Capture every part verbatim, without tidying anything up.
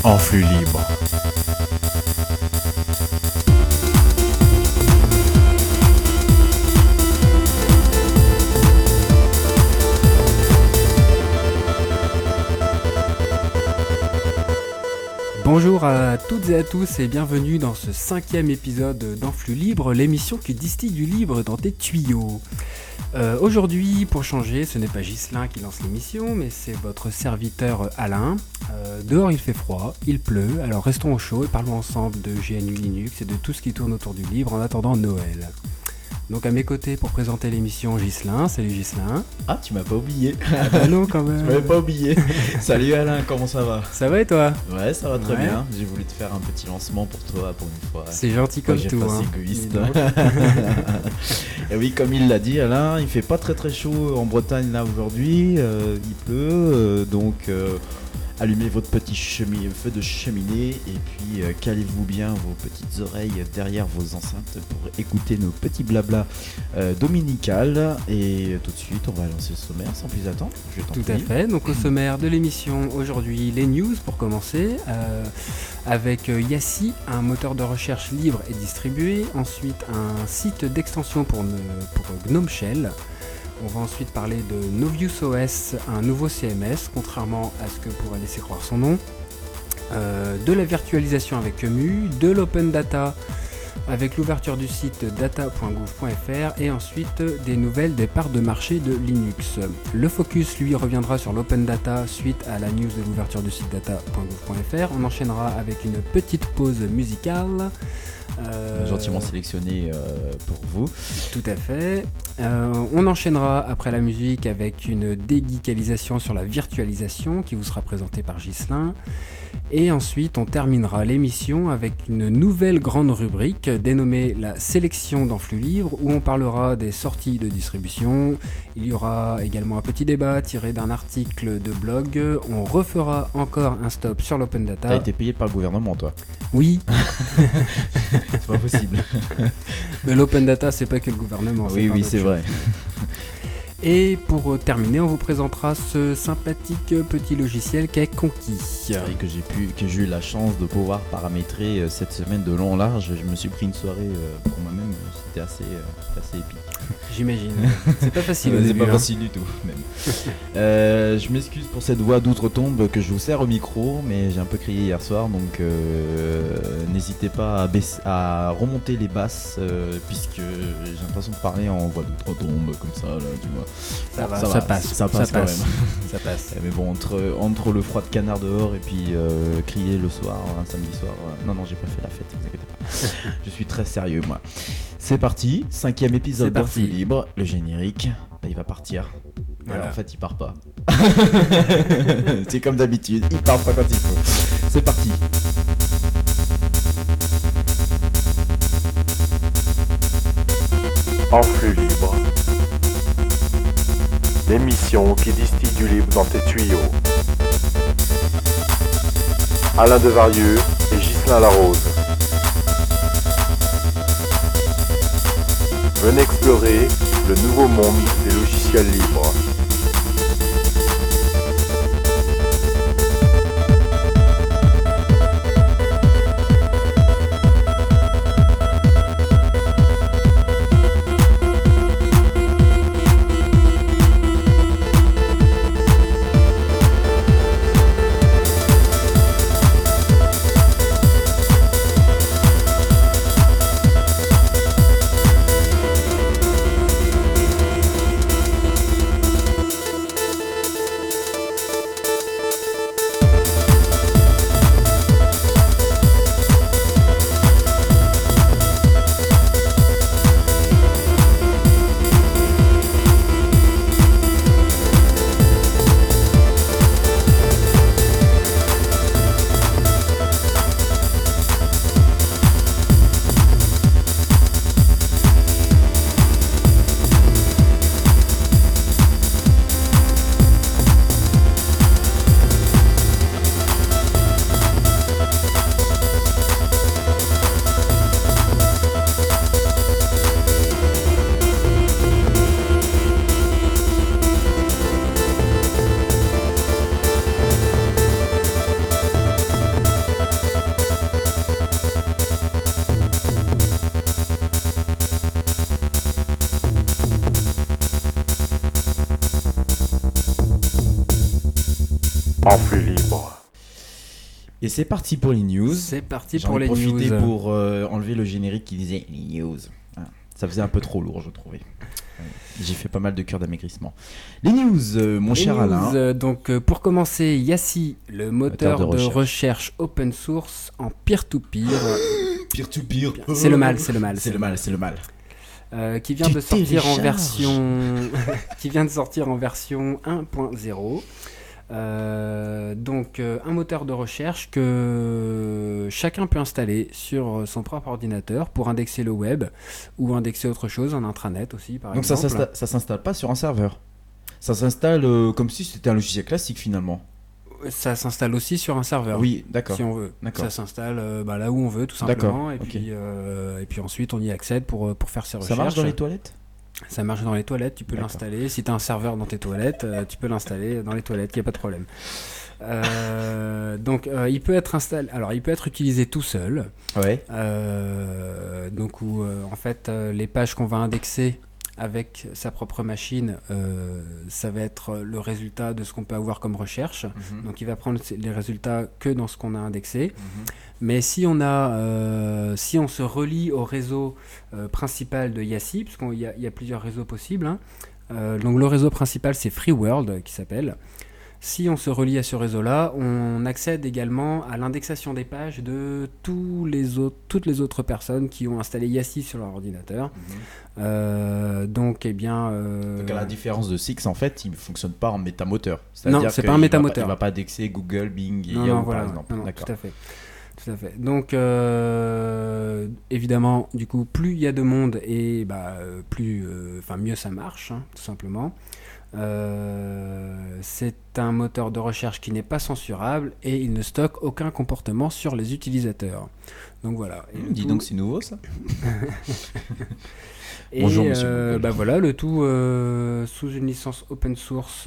en flux libre. Bonjour à toutes et à tous et bienvenue dans ce cinquième épisode d'Enflux Libre, l'émission qui distille du libre dans tes tuyaux. Euh, aujourd'hui, pour changer, ce n'est pas Ghislain qui lance l'émission, mais c'est votre serviteur Alain. Euh, dehors il fait froid, il pleut, alors restons au chaud et parlons ensemble de G N U Linux et de tout ce qui tourne autour du libre en attendant Noël. Donc à mes côtés pour présenter l'émission, Ghislain. Salut Ghislain. Ah, tu m'as pas oublié. Ah bah non quand même. Tu m'avais pas oublié. Salut Alain, comment ça va? Ça va et toi? Ouais, ça va très Ouais. bien. J'ai voulu te faire un petit lancement pour toi pour une fois. C'est gentil comme Ouais, tout. j'ai pas Hein. égoïste. Dis donc. Et oui, comme il l'a dit Alain, il fait pas très très chaud en Bretagne là aujourd'hui. Euh, il pleut, euh, donc euh, allumez votre petit chemi- feu de cheminée et puis euh, calez-vous bien vos petites oreilles derrière vos enceintes pour écouter nos petits blabla euh, dominicales. Et tout de suite, on va lancer le sommaire sans plus attendre. Je t'en Tout prie. à fait, donc au sommaire de l'émission aujourd'hui, les news pour commencer, euh, avec euh, Yassi, un moteur de recherche libre et distribué, ensuite un site d'extension pour, ne- pour GNOME Shell. On va ensuite parler de Novius O S, un nouveau C M S, contrairement à ce que pourrait laisser croire son nom, euh, de la virtualisation avec E M U, de l'open data avec l'ouverture du site data point gouv point f r et ensuite des nouvelles des parts de marché de Linux. Le focus lui reviendra sur l'open data suite à la news de l'ouverture du site data point gouv point f r. On enchaînera avec une petite pause musicale. Euh, Gentiment sélectionné euh, pour vous. Tout à fait. Euh, on enchaînera après la musique avec une dégeekalisation sur la virtualisation qui vous sera présentée par Ghislain. Et ensuite, on terminera l'émission avec une nouvelle grande rubrique dénommée la sélection d'Enflux Libre où on parlera des sorties de distribution. Il y aura également un petit débat tiré d'un article de blog. On refera encore un stop sur l'open data. T'as été payé par le gouvernement, toi? Oui, C'est pas possible. mais l'open data, c'est pas que le gouvernement. oui, plein oui, d'autres c'est choses. vrai. Et pour euh, terminer, on vous présentera ce sympathique petit logiciel qu'est Conquis. C'est vrai que j'ai pu, que j'ai eu la chance de pouvoir paramétrer euh, cette semaine de long en large. Je me suis pris une soirée euh, pour moi-même. C'était assez, euh, assez épique. J'imagine. C'est pas facile au C'est début. pas hein. facile du tout, même. Euh, je m'excuse pour cette voix d'outre-tombe que je vous sers au micro, mais j'ai un peu crié hier soir, donc euh, n'hésitez pas à, baisser, à remonter les basses, euh, puisque j'ai l'impression de parler en voix d'outre-tombe, comme ça, là, tu vois. Ça, Bon, va, ça, passe, ça passe quand passe. même. Ça passe. Mais bon, entre, entre le froid de canard dehors et puis euh, crier le soir, un samedi soir, euh, non, non, j'ai pas fait la fête, ne vous inquiétez pas. Je suis très sérieux, moi. C'est parti, cinquième C'est épisode parti. d'Enflux Libre, le générique, bah, il va partir. Voilà. Alors, en fait, il part pas. C'est comme d'habitude, il part pas quand il faut. C'est parti. En flux libre. L'émission qui distille du libre dans tes tuyaux. Alain Devarieux et Ghislain Larose. Venez explorer le nouveau monde des logiciels libres. en flux libre. Et c'est parti pour les news. C'est parti J'en pour ai les profité news. pour euh, enlever le générique qui disait les news. Ah, ça faisait un peu trop lourd, je trouvais. J'ai fait pas mal de cures d'amaigrissement. Les news, euh, mon Les cher news, Alain. euh, donc euh, pour commencer, Yassi, le moteur, Moteur de de, recherche. recherche. open source en peer-to-peer, Peer-to-peer. c'est le mal, c'est le mal, C'est le mal, c'est le mal. euh, qui vient Tu de sortir en télécharges. version, qui vient de sortir en version un point zéro. Euh, donc euh, un moteur de recherche que chacun peut installer sur son propre ordinateur pour indexer le web ou indexer autre chose, un intranet aussi par Donc ça, exemple. s'insta- ça s'installe pas sur un serveur. Ça s'installe euh, comme si c'était un logiciel classique finalement. Ça s'installe aussi sur un serveur. Oui, d'accord. Si on veut. D'accord. Ça s'installe euh, bah, là où on veut tout D'accord, simplement et, ok. puis, euh, et puis ensuite on y accède pour, pour faire ses Ça recherches. marche dans les toilettes? Ça marche dans les toilettes, tu peux D'accord. l'installer. Si tu as un serveur dans tes toilettes, euh, tu peux l'installer dans les toilettes, il n'y a pas de problème. Euh, donc euh, il peut être installé, alors il peut être utilisé tout seul. Ouais. Euh, donc où euh, en fait euh, les pages qu'on va indexer avec sa propre machine, euh, ça va être le résultat de ce qu'on peut avoir comme recherche. Mhm. Donc il va prendre les résultats que dans ce qu'on a indexé. Mhm. Mais si on a, euh, si on se relie au réseau euh, principal de Yassi, parce qu'il y, a- il y a plusieurs réseaux possibles, hein, euh, donc le réseau principal c'est FreeWorld qui s'appelle. Si on se relie à ce réseau-là, on accède également à l'indexation des pages de tous les autres, toutes les autres personnes qui ont installé Yassi sur leur ordinateur. Mhm. Euh, donc, eh bien, euh, Donc à la différence de Six, en fait, il ne fonctionne pas en métamoteur. Non, c'est pas un qu'il métamoteur. Va, il va pas indexer Google, Bing et non, Yahoo non, voilà, par exemple. non, non, D'accord. tout à fait. Tout à fait. Donc, euh, évidemment, du coup, plus il y a de monde et bah, euh, plus, euh, enfin, mieux ça marche, hein, tout simplement. Euh, c'est un moteur de recherche qui n'est pas censurable et il ne stocke aucun comportement sur les utilisateurs. Donc voilà. Et le Dis tout- donc, c'est nouveau ça. Et Bonjour, monsieur euh, Google. bah voilà, le tout euh, sous une licence open source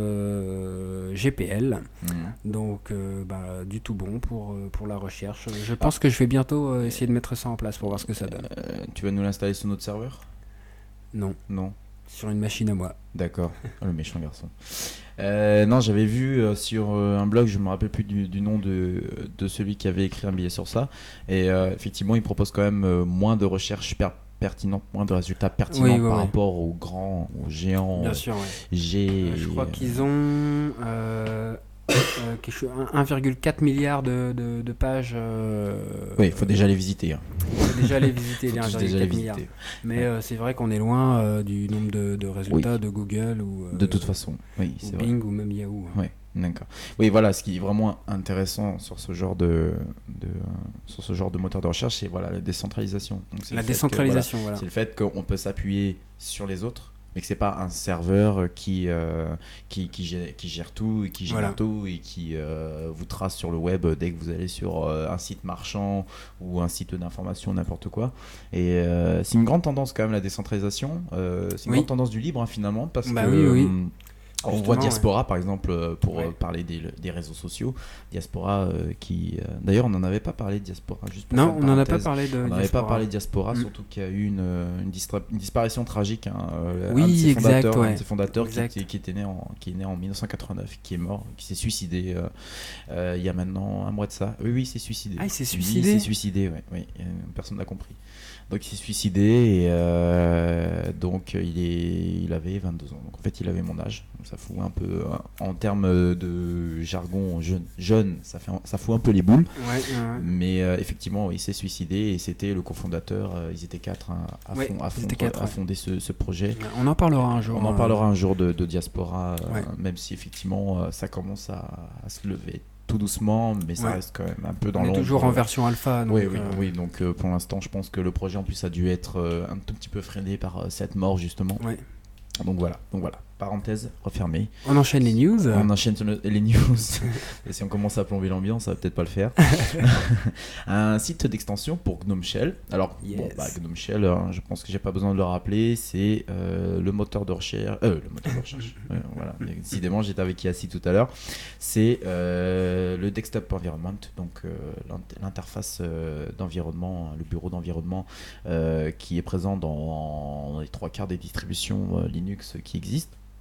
euh, G P L. Mhm. Donc euh, bah, du tout bon pour, euh, pour la recherche. Je pense que je vais bientôt euh, essayer de mettre ça en place pour voir ce que ça donne. Euh, tu vas nous l'installer sur notre serveur? Non, Non. sur une machine à moi. D'accord. Oh, le méchant garçon. Euh, non, j'avais vu euh, sur euh, un blog, je me rappelle plus du, du nom de, de celui qui avait écrit un billet sur ça. Et euh, effectivement, il propose quand même euh, moins de recherches per- pertinentes, moins de résultats pertinents Oui, ouais, par ouais. rapport aux grands, aux géants. Bien sûr, ouais. G. Euh, je crois qu'ils ont euh, euh, quelque chose- un- un virgule quatre milliard de, de, de pages. Euh, Oui, il faut déjà les visiter. Hein. faut déjà les visiter, Faut les tous déjà les un virgule quatre milliards. visiter. Mais euh, c'est vrai qu'on est loin euh, du nombre de, de résultats de Google ou, euh, De toute façon, oui, ou c'est vrai. Bing ou même Yahoo. hein. Oui, d'accord. Oui, voilà, ce qui est vraiment intéressant sur ce genre de, de sur ce genre de moteur de recherche, c'est voilà la décentralisation. Donc, c'est La le fait que, décentralisation, voilà, voilà. c'est le fait qu'on peut s'appuyer sur les autres, mais que c'est pas un serveur qui euh, qui, qui, gère, qui gère tout et qui gère Voilà. tout et qui euh, vous trace sur le web dès que vous allez sur euh, un site marchand ou un site d'information, n'importe quoi. Et euh, c'est une grande tendance quand même la décentralisation. Euh, c'est une Oui. grande tendance du libre hein, finalement parce Bah que oui, oui. hum, on Justement, voit Diaspora par exemple euh, pour Ouais. euh, parler des, des réseaux sociaux. Diaspora euh, qui euh, d'ailleurs on n'en avait pas parlé de Diaspora juste pour Non, faire on une n'en a pas parenthèse. parlé de On n'avait pas Diaspora. parlé de Diaspora, Mm. surtout qu'il y a eu une, euh, une, distra- une disparition tragique. Hein, euh, Oui, un de ses exact, fondateurs, un ouais. de ses fondateurs qui, Exact. était, qui, était né en, qui est né en dix-neuf cent quatre-vingt-neuf, qui est mort, qui s'est suicidé euh, euh, il y a maintenant un mois de ça. Oui, oui, il s'est suicidé. Ah, il s'est Oui, suicidé Il s'est suicidé, ouais, oui. Euh, Personne n'a compris. Donc il s'est suicidé et euh, donc il, est, il avait vingt-deux ans. Donc en fait il avait mon âge. Donc, ça fout un peu, euh, en termes de jargon jeune, jeune ça, fait, ça fout un peu les boules. Ouais, ouais. Mais euh, effectivement, il s'est suicidé et c'était le cofondateur. euh, ils étaient quatre hein, à, Ouais, fond- à, ils fond- étaient quatre, à ouais. fonder ce, ce projet. On en parlera un jour. On en euh, parlera un jour de, de Diaspora, euh, Ouais. même si effectivement euh, ça commence à, à se lever tout doucement, mais ça Ouais. reste quand même un peu dans On est l'ombre. toujours en version alpha. Donc, Oui, oui, euh, oui. Donc euh, pour l'instant, je pense que le projet en plus a dû être euh, un tout petit peu freiné par euh, cette mort justement. ouais. Donc voilà, donc voilà. Parenthèse refermée. On enchaîne les news. On enchaîne sur le- les news. Et si on commence à plomber l'ambiance, ça va peut-être pas le faire. Un site d'extension pour GNOME Shell. Alors, bon, Yes. bah, GNOME Shell, hein, je pense que j'ai pas besoin de le rappeler, c'est euh, le moteur de recherche. Euh, le moteur de recherche. Ouais, voilà. Décidément, j'étais avec Yassi tout à l'heure. C'est euh, le desktop environment, donc euh, l'int- l'interface euh, d'environnement, le bureau d'environnement euh, qui est présent dans les trois quarts des distributions euh, Linux qui existent.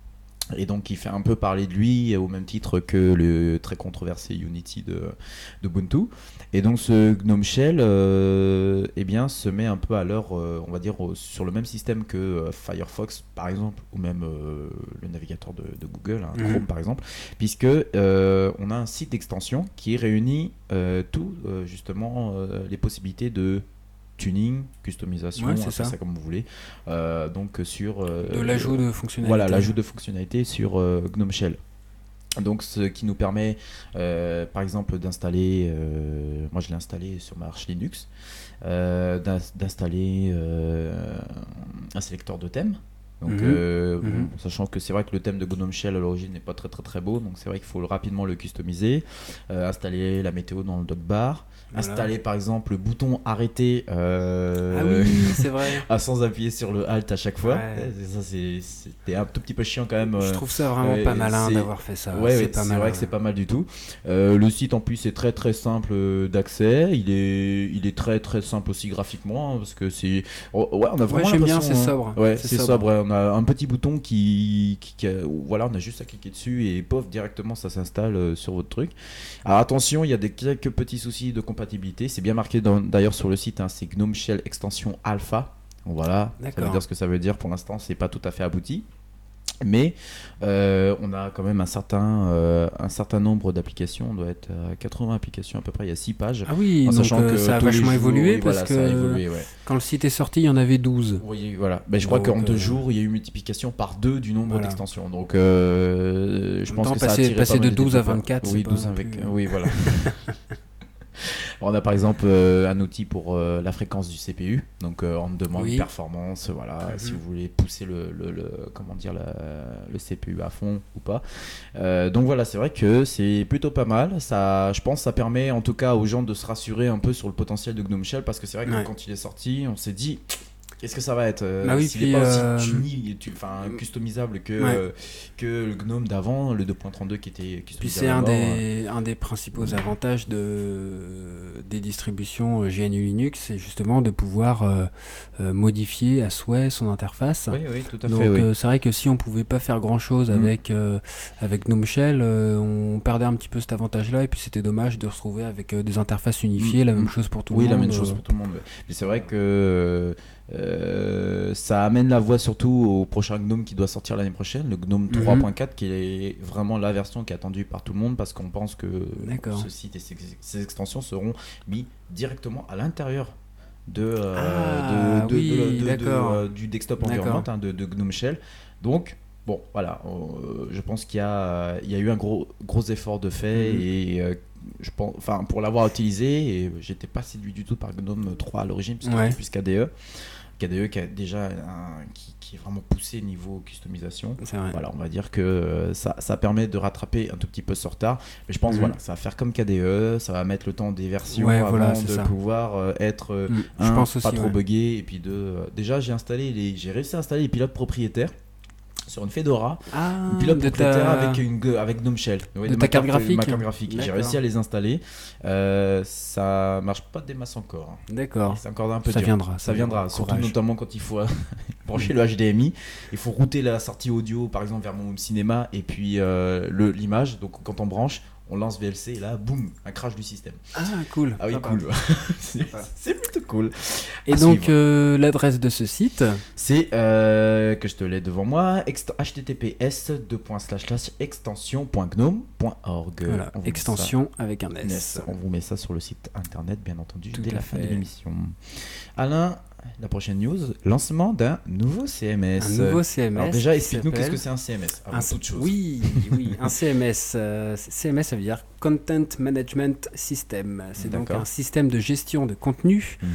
Et donc il fait un peu parler de lui au même titre que le très controversé Unity de d'Ubuntu. Et donc ce GNOME Shell euh, eh bien, se met un peu à l'heure, euh, on va dire, au, sur le même système que euh, Firefox par exemple, ou même euh, le navigateur de, de Google, hein, Chrome mmh. par exemple, puisque euh, on a un site d'extension qui réunit euh, tout euh, justement euh, les possibilités de tuning, customisation, ouais, c'est ça. ça comme vous voulez. Euh, donc sur euh, de l'ajout de fonctionnalités. Voilà, l'ajout de fonctionnalités sur euh, GNOME Shell. Donc ce qui nous permet, euh, par exemple, d'installer, euh, moi je l'ai installé sur ma Arch Linux, euh, d'installer euh, un sélecteur de thèmes. Donc, mmh. Euh, mmh. Bon, sachant que c'est vrai que le thème de GNOME Shell à l'origine n'est pas très très très beau, donc c'est vrai qu'il faut rapidement le customiser, euh, installer la météo dans le dockbar, voilà. Installer par exemple le bouton arrêter euh, ah oui, c'est vrai. sans appuyer sur le Alt à chaque fois. Ouais. Ça, c'est, c'était un tout petit peu chiant quand même. Je trouve ça vraiment euh, pas malin c'est... d'avoir fait ça. Ouais, c'est ouais, pas c'est mal, vrai ouais. que c'est pas mal du tout. Euh, le site en plus est très très simple d'accès. Il est, il est très très simple aussi graphiquement hein, parce que c'est. Oh, ouais, on a vraiment ouais, j'aime l'impression. bien, c'est sobre. Ouais, c'est, c'est sobre. sobre. Ouais, on a un petit bouton qui, qui, qui a, voilà, on a juste à cliquer dessus et pof, directement ça s'installe euh, sur votre truc. Alors attention, il y a des quelques petits soucis de compatibilité. C'est bien marqué dans, d'ailleurs sur le site, hein, c'est GNOME Shell extension alpha. Donc voilà, D'accord. Ça veut dire ce que ça veut dire. Pour l'instant, c'est pas tout à fait abouti. Mais euh, on a quand même un certain, euh, un certain nombre d'applications, on doit être à quatre-vingts applications à peu près, il y a six pages. Ah oui, en donc sachant euh, que ça a vachement jours, évolué oui, parce voilà, que ça a évolué, ouais. Quand le site est sorti, il y en avait douze. Oui, voilà. Ben, je donc, crois qu'en deux euh... jours, il y a eu multiplication par deux du nombre voilà. d'extensions. Donc euh, je pense temps, que passer, ça a attiré passer pas mal de douze à vingt-quatre. Oui, douze avec. Plus... Oui, voilà. On a par exemple euh, un outil pour euh, la fréquence du C P U, donc euh, on demande oui. performance, voilà, mm-hmm. si vous voulez pousser le, le, le comment dire la, le C P U à fond ou pas. Euh, donc voilà, c'est vrai que c'est plutôt pas mal. Ça, je pense, ça permet en tout cas aux gens de se rassurer un peu sur le potentiel de GNOME Shell parce que c'est vrai que ouais. quand il est sorti, on s'est dit. Qu'est-ce que ça va être euh, bah oui, s'il n'est pas euh... aussi tuni, tu, customisable que, ouais. euh, que le GNOME d'avant, le deux point trente-deux qui était customisable. Puis c'est un des, un des principaux avantages de, des distributions G N U Linux, c'est justement de pouvoir euh, euh, modifier à souhait son interface. Oui, oui, tout à Donc, fait. Donc euh, oui. c'est vrai que si on ne pouvait pas faire grand-chose mmh. avec, euh, avec GNOME Shell, euh, on perdait un petit peu cet avantage-là, et puis c'était dommage de se retrouver avec euh, des interfaces unifiées, mmh. la même chose pour tout oui, le monde. Oui, la même chose pour tout le monde. Mais c'est vrai que... Euh, ça amène la voie surtout au prochain GNOME qui doit sortir l'année prochaine, le GNOME mm-hmm. trois point quatre, qui est vraiment la version qui est attendue par tout le monde parce qu'on pense que D'accord. ce site et ces, ces extensions seront mis directement à l'intérieur de, euh, ah, de, de, oui, de, de, de, de, de, du desktop environment hein, de, de GNOME Shell. Donc bon, voilà, euh, je pense qu'il y a, il y a eu un gros, gros effort de fait mm-hmm. et euh, je pense, enfin pour l'avoir utilisé, et j'étais pas séduit du tout par GNOME trois à l'origine puisque ouais. plus K D E. K D E qui a déjà un, qui, qui est vraiment poussé niveau customisation. Voilà, on va dire que euh, ça, ça permet de rattraper un tout petit peu ce retard. Mais je pense mmh. voilà, ça va faire comme K D E, ça va mettre le temps des versions ouais, avant voilà, de ça. pouvoir euh, être euh, mmh. un, je pense aussi, pas trop ouais. buggé et puis de euh, déjà j'ai installé les, j'ai réussi à installer les pilotes propriétaires sur une Fedora, ah, une pilote propriétaire ta... avec, une, avec GNOME Shell. Ouais, de, de ta carte, carte graphique, ma carte graphique. J'ai réussi à les installer. Euh, ça marche pas des masses encore. D'accord. C'est encore un peu ça dur. Viendra, ça viendra. Courage. Surtout notamment quand il faut brancher le H D M I. Il faut router la sortie audio, par exemple, vers mon home cinéma et puis euh, le, l'image. Donc quand on branche, on lance V L C et là, boum, un crash du système. Ah, cool. Ah oui, ah, cool. c'est, c'est plutôt cool. Et à donc, euh, l'adresse de ce site c'est, euh, que je te l'ai devant moi, ext- h t t p s deux slash slash extension point gnome point org. Voilà, extension avec un S. S. On vous met ça sur le site internet, bien entendu, Tout dès la fait. fin de l'émission. Alain, la prochaine news, lancement d'un nouveau C M S. Un nouveau C M S. Alors déjà, explique-nous qu'est-ce que c'est un C M S, avant un, toute chose. Oui, oui, un C M S. Euh, C M S, ça veut dire Content Management System. C'est D'accord. donc un système de gestion de contenu. Mm-hmm.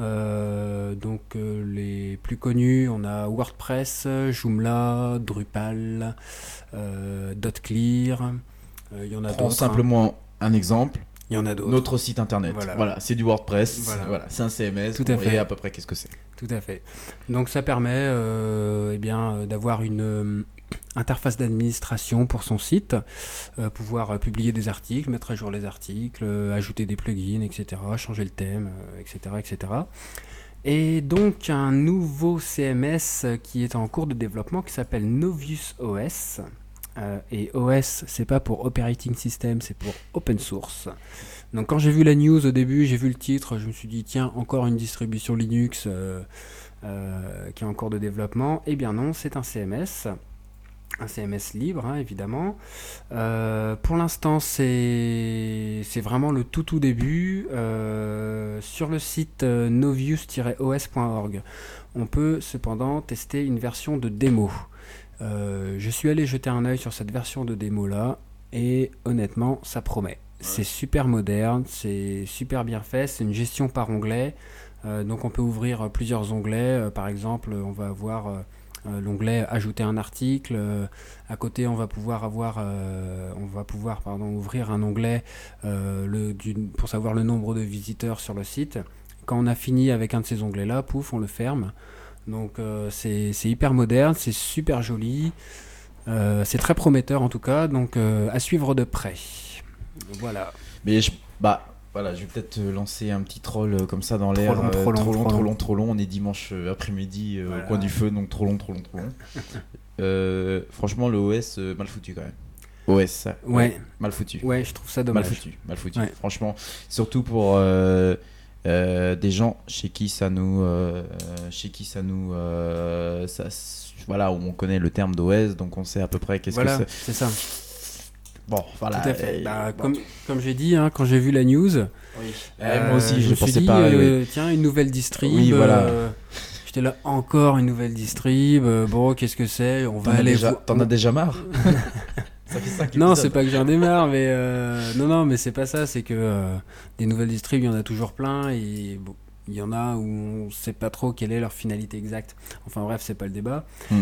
Euh, donc euh, les plus connus, on a WordPress, Joomla, Drupal, euh, .clear. Il euh, y en a Prends d'autres. simplement hein. un exemple. Il y en a d'autres. Notre site internet. Voilà, voilà c'est du WordPress. Voilà. Voilà, c'est un C M S. Tout à fait. Et à peu près, qu'est-ce que c'est ? Tout à fait. Donc ça permet euh, eh bien, d'avoir une euh, interface d'administration pour son site, euh, pouvoir euh, publier des articles, mettre à jour les articles, euh, ajouter des plugins, et cetera, changer le thème, euh, et cetera, et cetera. Et donc un nouveau C M S qui est en cours de développement qui s'appelle Novius O S. Euh, et O S, c'est pas pour Operating System, c'est pour Open Source. Donc quand j'ai vu la news au début, j'ai vu le titre, je me suis dit tiens, encore une distribution Linux euh, euh, qui est en cours de développement. Eh bien non, c'est un C M S. Un C M S libre, hein, évidemment. Euh, pour l'instant, c'est c'est vraiment le tout tout début. Euh, sur le site euh, novius tiret o s point org, on peut cependant tester une version de démo. Euh, je suis allé jeter un œil sur cette version de démo là, et honnêtement, ça promet. Ouais. C'est super moderne, c'est super bien fait, c'est une gestion par onglet. Euh, donc on peut ouvrir plusieurs onglets. Euh, par exemple, on va avoir... Euh, Euh, l'onglet ajouter un article, euh, à côté on va pouvoir avoir euh, on va pouvoir pardon ouvrir un onglet euh, le, du, pour savoir le nombre de visiteurs sur le site. Quand on a fini avec un de ces onglets là, pouf, on le ferme. Donc euh, c'est, c'est hyper moderne, c'est super joli, euh, c'est très prometteur en tout cas, donc euh, à suivre de près. Voilà. Mais je, bah Voilà, je vais peut-être lancer un petit troll comme ça dans l'air. Trop long, trop long, trop, long, trop, trop long, long, trop long. On est dimanche après-midi euh, voilà. Au coin du feu, donc trop long, trop long, trop long. euh, franchement, le O S, euh, mal foutu quand même. O S, ça. Ouais. ouais. Mal foutu. Ouais, je trouve ça dommage. Mal foutu, mal foutu. Ouais. Franchement, surtout pour euh, euh, des gens chez qui ça nous, euh, chez qui ça nous, euh, ça, voilà, où on connaît le terme d'O S, donc on sait à peu près qu'est-ce voilà, que c'est. c'est ça. Bon, voilà. Tout à fait. Et, bah, bon. comme, comme j'ai dit, hein, quand j'ai vu la news, oui. euh, moi aussi, je, je me suis pensais dit, pas. euh, oui. tiens, une nouvelle distrib. Oui, voilà. Euh, j'étais là, encore une nouvelle distrib. Euh, bon, qu'est-ce que c'est? On va T'en aller. As déjà, vo- t'en as déjà marre? Ça fait cinq Non, épisodes. c'est pas que j'en ai marre, mais euh, non, non, mais c'est pas ça. C'est que euh, des nouvelles distribs, il y en a toujours plein, et bon, il y en a où on sait pas trop quelle est leur finalité exacte. Enfin bref, c'est pas le débat. Mm.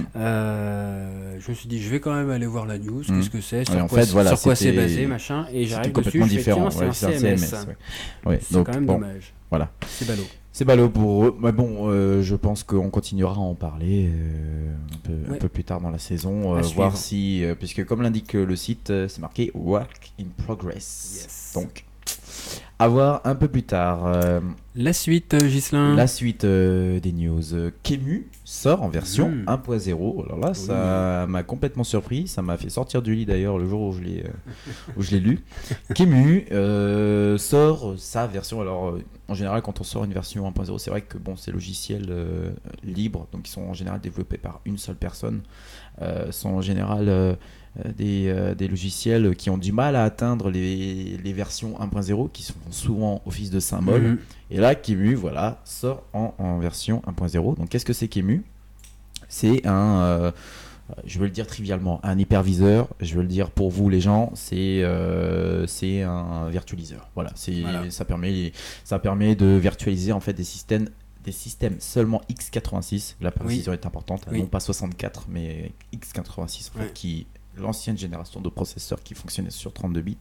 Euh, je me suis dit, je vais quand même aller voir la news. Mm. Qu'est-ce que c'est, sur Ouais, en quoi, fait, voilà, sur quoi c'est c'était- basé, machin. Et j'arrive C'était dessus, complètement je fais, différent. tiens, Ouais, c'est un C M S. ouais. Ouais, C'est donc, quand même bon, dommage. Voilà. C'est ballot. C'est ballot pour eux. Mais bon, euh, je pense qu'on continuera à en parler euh, un, peu, Ouais. un peu plus tard dans la saison. À Euh, suivre. voir si. euh, puisque, comme l'indique le site, euh, c'est marqué Work in Progress. Yes. Donc, à voir un peu plus tard. Euh, La suite, Ghislain. La suite euh, des news. Euh, Kemu sort en version Mmh. un point zéro. Alors là, ça m'a complètement surpris. Ça m'a fait sortir du lit d'ailleurs le jour où je l'ai, euh, où je l'ai lu. Kemu euh, sort sa version. Alors, euh, en général, quand on sort une version un point zéro, c'est vrai que bon, c'est logiciels euh, libres, donc ils sont en général développés par une seule personne. Euh, sont en général euh, des, euh, des logiciels qui ont du mal à atteindre les, les versions un point zéro, qui sont souvent office de symbole. Mhm. Et là, Kemu, voilà, sort en, en version un point zéro. Donc, qu'est-ce que c'est Kemu? C'est un, euh, je vais le dire trivialement, un hyperviseur. Je vais le dire pour vous, les gens, c'est euh, c'est un virtualiseur. Voilà, c'est Voilà. ça permet ça permet de virtualiser en fait des systèmes des systèmes seulement x quatre-vingt-six. La précision Oui. est importante, Oui. non pas soixante-quatre, mais x quatre-vingt-six, en fait, Ouais. qui l'ancienne génération de processeurs qui fonctionnait sur trente-deux bits.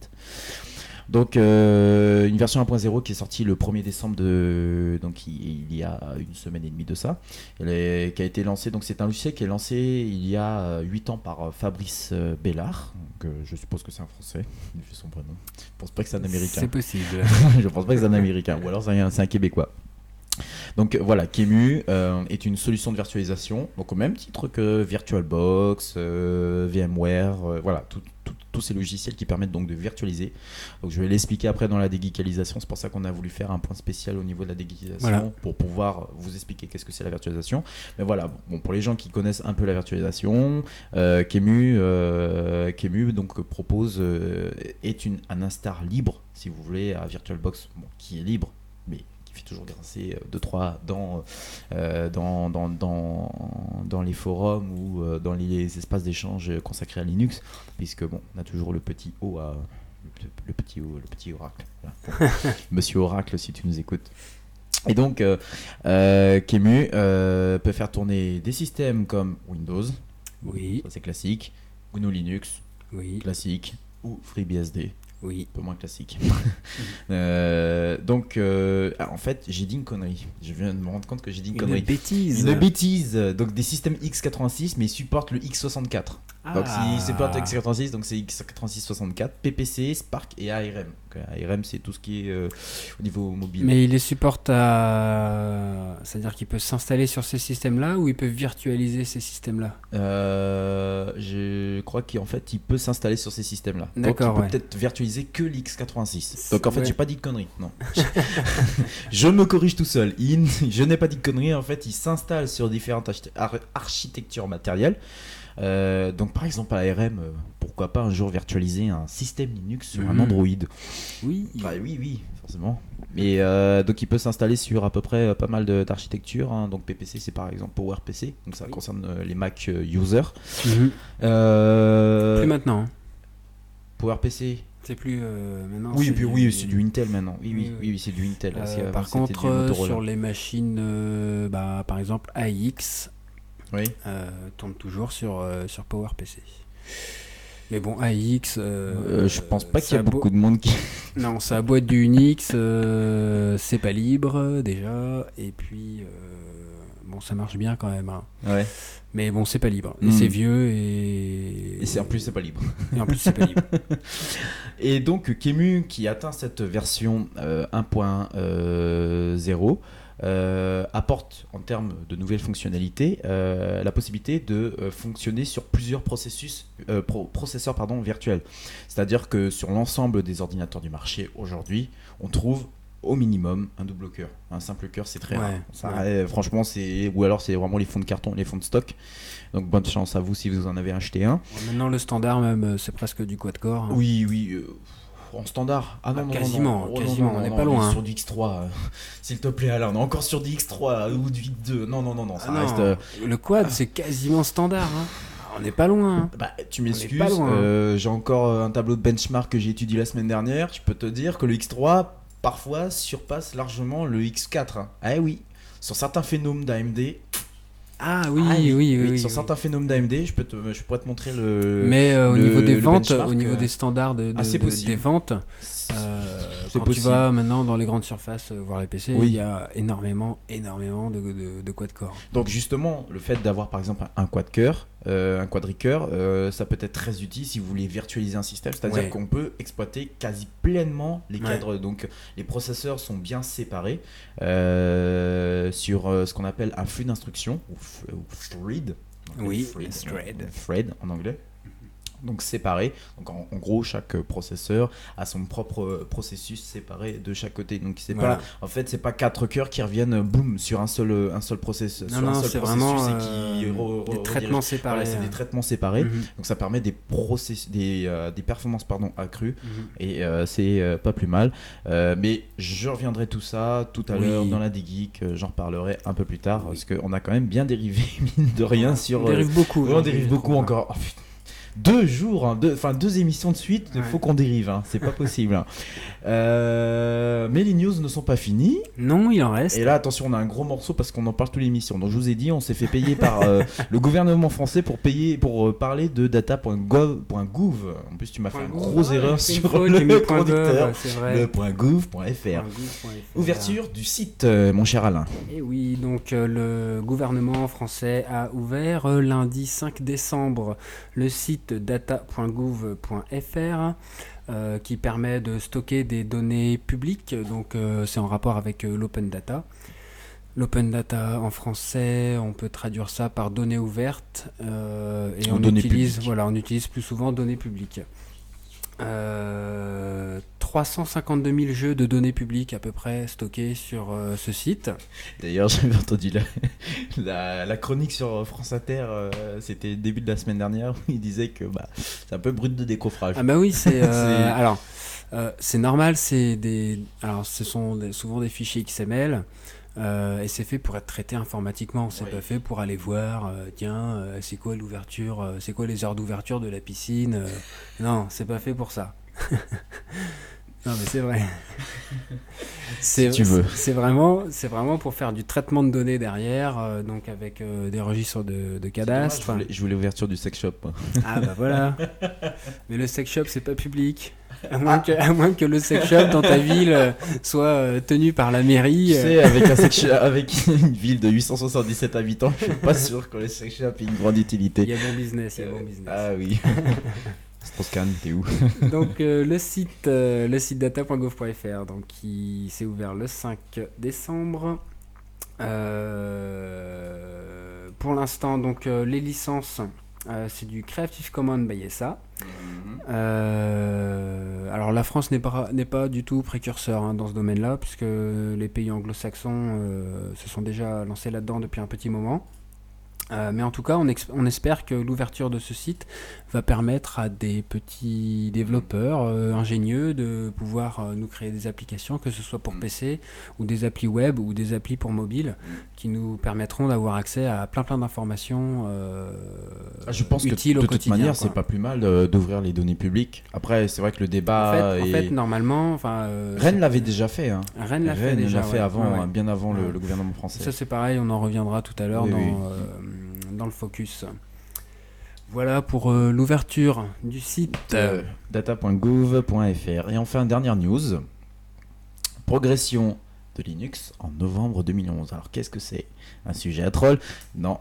Donc euh, une version un point zéro qui est sortie le premier décembre de donc il, il y a une semaine et demie de ça, elle est, qui a été lancée. Donc c'est un logiciel qui est lancé il y a huit ans par euh, Fabrice euh, Bellard. Donc, euh, je suppose que c'est un Français. Il fait son prénom. Je pense pas que c'est un Américain. C'est possible. Je pense pas que c'est un Américain, ou alors c'est un, c'est un Québécois. Donc voilà, Kemu euh, est une solution de virtualisation, donc au même titre que VirtualBox, euh, VMware, euh, voilà, tout, tout, tous ces logiciels qui permettent donc de virtualiser. Donc je vais l'expliquer après dans la dégeekalisation, c'est pour ça qu'on a voulu faire un point spécial au niveau de la dégeekalisation, Voilà. pour pouvoir vous expliquer qu'est-ce que c'est la virtualisation. Mais voilà, bon, pour les gens qui connaissent un peu la virtualisation, euh, Kemu, euh, Kemu donc propose, euh, est une, un instar libre, si vous voulez, à VirtualBox, bon, qui est libre, mais qui fait toujours grincer deux trois dents euh, dans, dans, dans, dans les forums ou euh, dans les espaces d'échange consacrés à Linux, puisque bon, on a toujours le petit O à le, le petit O, le petit Oracle. Voilà. Monsieur Oracle, si tu nous écoutes. Et donc, euh, euh, Kemu euh, peut faire tourner des systèmes comme Windows, Oui, ça c'est classique, G N U Linux, oui, classique, ou FreeBSD. oui. Un peu moins classique. euh, donc, euh, ah, en fait, j'ai dit une connerie. Je viens de me rendre compte que j'ai dit une Une connerie. bêtise. Une bêtise. Donc, des systèmes x quatre-vingt-six, mais ils supportent le x soixante-quatre. Ah. Donc si c'est pas x quatre-vingt-six, donc c'est x quatre-vingt-six soixante-quatre, P P C, Spark et A R M. Donc, A R M c'est tout ce qui est euh, au niveau mobile. Mais il les supporte à... C'est-à-dire qu'il peut s'installer sur ces systèmes-là ou il peut virtualiser ces systèmes-là? Euh, je crois qu'en fait il peut s'installer sur ces systèmes-là. Donc D'accord, il peut ouais. peut-être virtualiser que l'X quatre-vingt-six. Donc en fait Ouais. j'ai pas dit de conneries. Non. Je me corrige tout seul. Il- je n'ai pas dit de conneries. En fait il s'installe sur différentes archi- ar- architectures matérielles. Euh, donc par exemple à A R M, euh, pourquoi pas un jour virtualiser un système Linux sur un Mhm. Android? Oui. Bah oui, oui, forcément. Mais euh, donc il peut s'installer sur à peu près euh, pas mal de- d'architectures. Hein. Donc P P C c'est par exemple PowerPC, donc ça Oui. concerne euh, les Mac euh, users. Mhm. Euh, Plus maintenant. hein. PowerPC. C'est plus euh, maintenant. Oui, c'est puis oui, c'est du Intel maintenant. Oui, oui, Oui, oui, oui. oui, c'est du Intel. Euh, Parce qu'avant, par c'était contre, du euh, Motorola. sur les machines, euh, bah, par exemple A X, Oui. euh, tourne toujours sur, euh, sur PowerPC. Mais bon, A X. Euh, Euh, je pense pas qu'il y a ça a beau- beaucoup de monde qui. Non, ça a beau être du Unix, euh, c'est pas libre déjà, et puis euh, bon, ça marche bien quand même. hein. Ouais. Mais bon, c'est pas libre, et Mm. c'est vieux, et, Et c'est en plus c'est pas libre. et en plus c'est pas libre. Et donc Kemu qui atteint cette version euh, un point zéro euh, apporte en termes de nouvelles fonctionnalités euh, la possibilité de euh, fonctionner sur plusieurs processus, euh, pro- processeurs pardon, virtuels. C'est-à-dire que sur l'ensemble des ordinateurs du marché aujourd'hui, on trouve au minimum un double cœur. Un simple cœur c'est très Ouais, rare. Ça, ouais. euh, franchement c'est ou alors c'est vraiment les fonds de carton, les fonds de stock. Donc bonne chance à vous si vous en avez acheté un. Bon, maintenant, le standard, même, euh, c'est presque du quad-core. hein. Oui, oui, euh, en standard. Ah non, Ah, non, quasiment, non, non, quasiment, non, on n'est non, pas non, loin, on est hein. sur du X trois, euh, s'il te plaît, Alain, on est encore sur du X trois ou du X deux. Non, non, non, non, ça Ah non, reste. euh, le quad, c'est quasiment standard. hein. On n'est pas loin. hein. Bah, tu est m'excuses, pas loin, hein. euh, j'ai encore euh, un tableau de benchmark que j'ai étudié la semaine dernière. Je peux te dire que le X trois parfois surpasse largement le X quatre. hein. Ah oui, sur certains phénomènes d'A M D. Ah oui, Ah oui, oui. oui, sur oui. certains phénomènes d'A M D, je peux te, je pourrais te montrer le. Mais euh, au le- niveau des le ventes, benchmark, au niveau euh, des standards de, de- ah, c'est de- possible. des ventes, euh, C'est quand possible. tu vas maintenant dans les grandes surfaces euh, voir les P C, Oui. il y a énormément, énormément de, de, de quad-core. Donc justement, le fait d'avoir par exemple un quad-cœur, euh, un quadricœur, euh, ça peut être très utile si vous voulez virtualiser un système, c'est-à-dire Ouais. qu'on peut exploiter quasi pleinement les Ouais. cadres. Donc les processeurs sont bien séparés euh, sur euh, ce qu'on appelle un flux d'instructions, ou, f- ou thread. Oui, thread, thread. thread en anglais. Donc séparé. Donc en, en gros, chaque processeur a son propre processus séparé de chaque côté. Donc c'est Voilà. pas, en fait, c'est pas quatre cœurs qui reviennent boum sur un seul, un seul processeur. Non, sur un non, seul c'est processus vraiment et euh, qui re- re- des redirige. traitements séparés. Voilà, c'est des hein. traitements séparés. Mhm, Donc ça permet des process, des, euh, des performances pardon accrues mhm. et euh, c'est euh, pas plus mal. Euh, mais je reviendrai tout ça tout à Oui. l'heure dans la Geek. J'en reparlerai un peu plus tard Oui. parce qu'on a quand même bien dérivé mine de rien sur. On dérive beaucoup. Ouais, on aujourd'hui, dérive je beaucoup trouve. encore. Oh, putain. Deux jours, hein, deux, enfin deux émissions de suite, il Ouais. faut qu'on dérive, hein, c'est pas possible. hein. Euh, mais les news ne sont pas finies. Non, il en reste. Et là, attention, on a un gros morceau parce qu'on en parle toute l'émission. Donc je vous ai dit, on s'est fait payer par euh, le gouvernement français pour payer, pour euh, parler de data point gov point gouv. En plus, tu m'as fait Point une gouv. grosse Ah, erreur j'ai fait une sur faute, j'ai mis le point gov, conducteur. c'est vrai. Le point gouv point fr. Point gouv point F R. Ouverture du site, euh, mon cher Alain. Et oui, donc euh, le gouvernement français a ouvert euh, lundi cinq décembre le site data point gouv point F R euh, qui permet de stocker des données publiques. Donc euh, c'est en rapport avec euh, l'open data. L'open data en français, on peut traduire ça par données ouvertes euh, et Ou on données utilise, publiques. voilà, on utilise plus souvent données publiques. Euh, trois cent cinquante-deux mille jeux de données publiques à peu près stockés sur euh, ce site. D'ailleurs, j'avais entendu la, la, la chronique sur France Inter, euh, c'était le début de la semaine dernière, où il disait que bah, c'est un peu brut de décoffrage. Ah bah oui, c'est euh, C'est- alors euh, c'est normal, c'est des alors ce sont des- souvent des fichiers X M L. Euh, et c'est fait pour être traité informatiquement, c'est Oui. pas fait pour aller voir, euh, tiens, euh, c'est quoi l'ouverture, euh, c'est quoi les heures d'ouverture de la piscine. euh, non, c'est pas fait pour ça. Non mais c'est vrai. C'est, tu veux. c'est vraiment, c'est vraiment pour faire du traitement de données derrière, euh, donc avec euh, des registres de, de C'est dommage, cadastre. je voulais, je voulais l'ouverture du sex shop. Ah bah voilà. Mais le sex shop c'est pas public. À moins, que, à moins que le sex shop dans ta ville euh, soit euh, tenu par la mairie. Tu euh. sais, avec, un sex shop- avec une ville de huit cent soixante-dix-sept habitants, je suis pas sûr que les sex shops aient une grande Il utilité. y a bon business, il y a bon business. Ah oui. Strauss-Kahn, t'es où? Donc euh, le site, euh, le site data point gouv point f r, donc qui s'est ouvert le cinq décembre. Euh, pour l'instant, donc euh, les licences, euh, c'est du Creative Commons by S A. Euh, alors la France n'est pas n'est pas du tout précurseur hein, dans ce domaine-là, puisque les pays anglo-saxons euh, se sont déjà lancés là-dedans depuis un petit moment. Euh, mais en tout cas, on, ex- on espère que l'ouverture de ce site va permettre à des petits développeurs euh, ingénieux de pouvoir euh, nous créer des applications, que ce soit pour P C ou des applis web ou des applis pour mobile, qui nous permettront d'avoir accès à plein plein d'informations euh, Ah, je pense que utiles de au toute quotidien. manière, quoi. c'est pas plus mal euh, d'ouvrir les données publiques. Après, c'est vrai que le En débat fait, en est... fait, normalement, enfin, euh, Rennes c'est- l'avait déjà fait. Hein. Rennes l'a fait Rennes déjà. l'a fait ouais. avant, Ouais, ouais. hein, bien avant le, Ouais. le gouvernement français. Ça c'est pareil, on en reviendra tout à l'heure Oui, dans, oui. euh, dans le focus. Voilà pour euh, l'ouverture du site. Euh, data point gouv point f r. Et enfin, dernière news. Progression de Linux en novembre deux mille onze. Alors, qu'est-ce que c'est? Un sujet à troll? Non.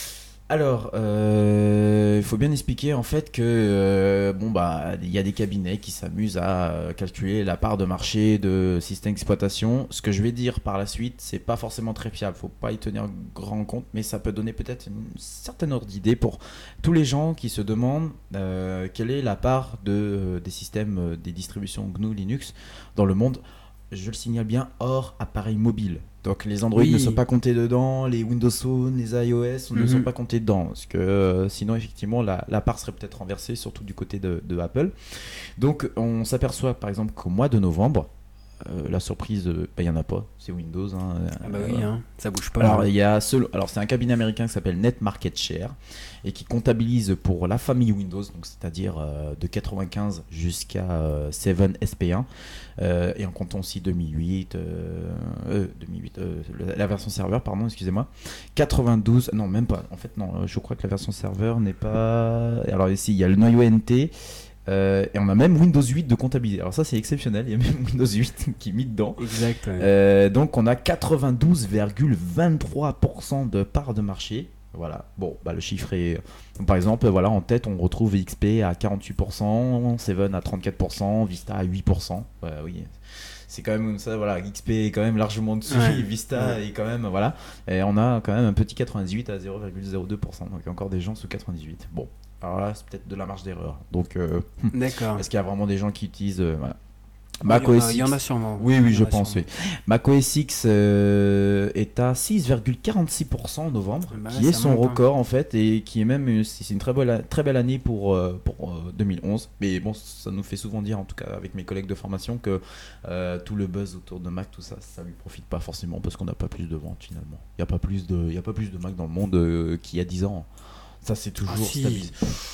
Alors, euh, il faut bien expliquer en fait que euh, bon bah il y a des cabinets qui s'amusent à euh, calculer la part de marché de système d'exploitation. Ce que je vais dire par la suite, c'est pas forcément très fiable. Faut pas y tenir grand compte, mais ça peut donner peut-être une certaine ordre d'idée pour tous les gens qui se demandent euh, quelle est la part de euh, des systèmes euh, des distributions G N U Linux dans le monde. Je le signale bien, hors appareil mobile. Donc les Android Oui. ne sont pas comptés dedans, les Windows Phone, les iOS ne Mhm. sont pas comptés dedans. Parce que euh, sinon, effectivement, la, la part serait peut-être renversée, surtout du côté de, de Apple. Donc on s'aperçoit par exemple qu'au mois de novembre, euh, la surprise, il euh, n'y en a pas, c'est Windows. Hein, Ah bah euh, oui, hein, ça bouge pas. alors, hein. il y a seul- alors c'est un cabinet américain qui s'appelle Net Market Share et qui comptabilise pour la famille Windows, donc c'est-à-dire euh, de quatre-vingt-quinze jusqu'à euh, sept S P un, euh, et en comptant aussi deux mille huit, euh, euh, deux mille huit euh, la, la version serveur, pardon, excusez-moi, quatre-vingt-douze, non même pas, en fait non, euh, je crois que la version serveur n'est pas. Alors ici il y a le noyau N T. Euh, et on a même Windows huit de comptabiliser. Alors ça c'est exceptionnel, il y a même Windows huit qui est mis dedans. Exact. ouais. Euh, donc on a quatre-vingt-douze virgule vingt-trois pour cent de part de marché. Voilà. Bon, bah le chiffre est. Donc, par exemple, voilà, en tête on retrouve X P à quarante-huit pour cent, Seven à trente-quatre pour cent, Vista à huit pour cent. Ouais, oui. C'est quand même ça, voilà. X P est quand même largement en dessous. Ouais. Vista Ouais. est quand même, voilà. Et on a quand même un petit quatre-vingt-dix-huit à zéro virgule zéro deux pour cent. Donc il y a encore des gens sous quatre-vingt-dix-huit. Bon. Alors là, c'est peut-être de la marge d'erreur. Donc, euh, D'accord. est-ce qu'il y a vraiment des gens qui utilisent euh, voilà. Il y, Mac en O S a, il y X. en a sûrement. Oui, oui, Il y je en a pense. sûrement. Oui. Mac O S X euh, est à six virgule quarante-six pour cent en novembre, Bah qui ouais, est ça son monte, hein. record en fait, et qui est même une- c'est une très belle, très belle année pour, euh, pour euh, deux mille onze. Mais bon, ça nous fait souvent dire, en tout cas avec mes collègues de formation, que euh, tout le buzz autour de Mac, tout ça, ça lui profite pas forcément parce qu'on n'a pas plus de ventes finalement. Il n'y a pas plus de, il y a pas plus de Mac dans le monde euh, qu'il y a dix ans. Ça c'est toujours Ah, si. stabilisé.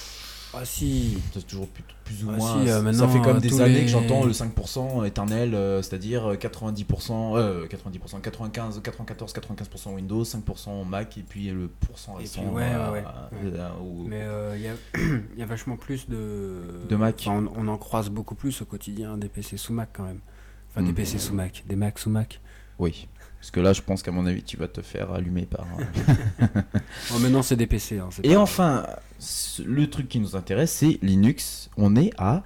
Ah si. C'est toujours plus, plus ou Ah, moins. si, euh, ça maintenant, fait comme euh, des tous années les- que j'entends le cinq pour cent éternel, euh, c'est-à-dire quatre-vingt-dix pour cent, euh, quatre-vingt-dix pour cent, quatre-vingt-quinze, quatre-vingt-quatorze, quatre-vingt-quinze pour cent Windows, cinq pour cent Mac et puis le pourcent Et restant. puis, ouais, euh, ouais, ouais. euh, au- Mais euh, il y, a, il y a vachement plus de. De Mac. Enfin, on, on en croise beaucoup plus au quotidien des P C sous Mac quand même. Enfin, des Mm. P C sous Mac, des Mac sous Mac. Oui. Parce que là, je pense qu'à mon avis, tu vas te faire allumer par. euh, Oh, maintenant c'est des P C. Hein, c'est Et pas- enfin, ce- le truc qui nous intéresse, c'est Linux. On est à.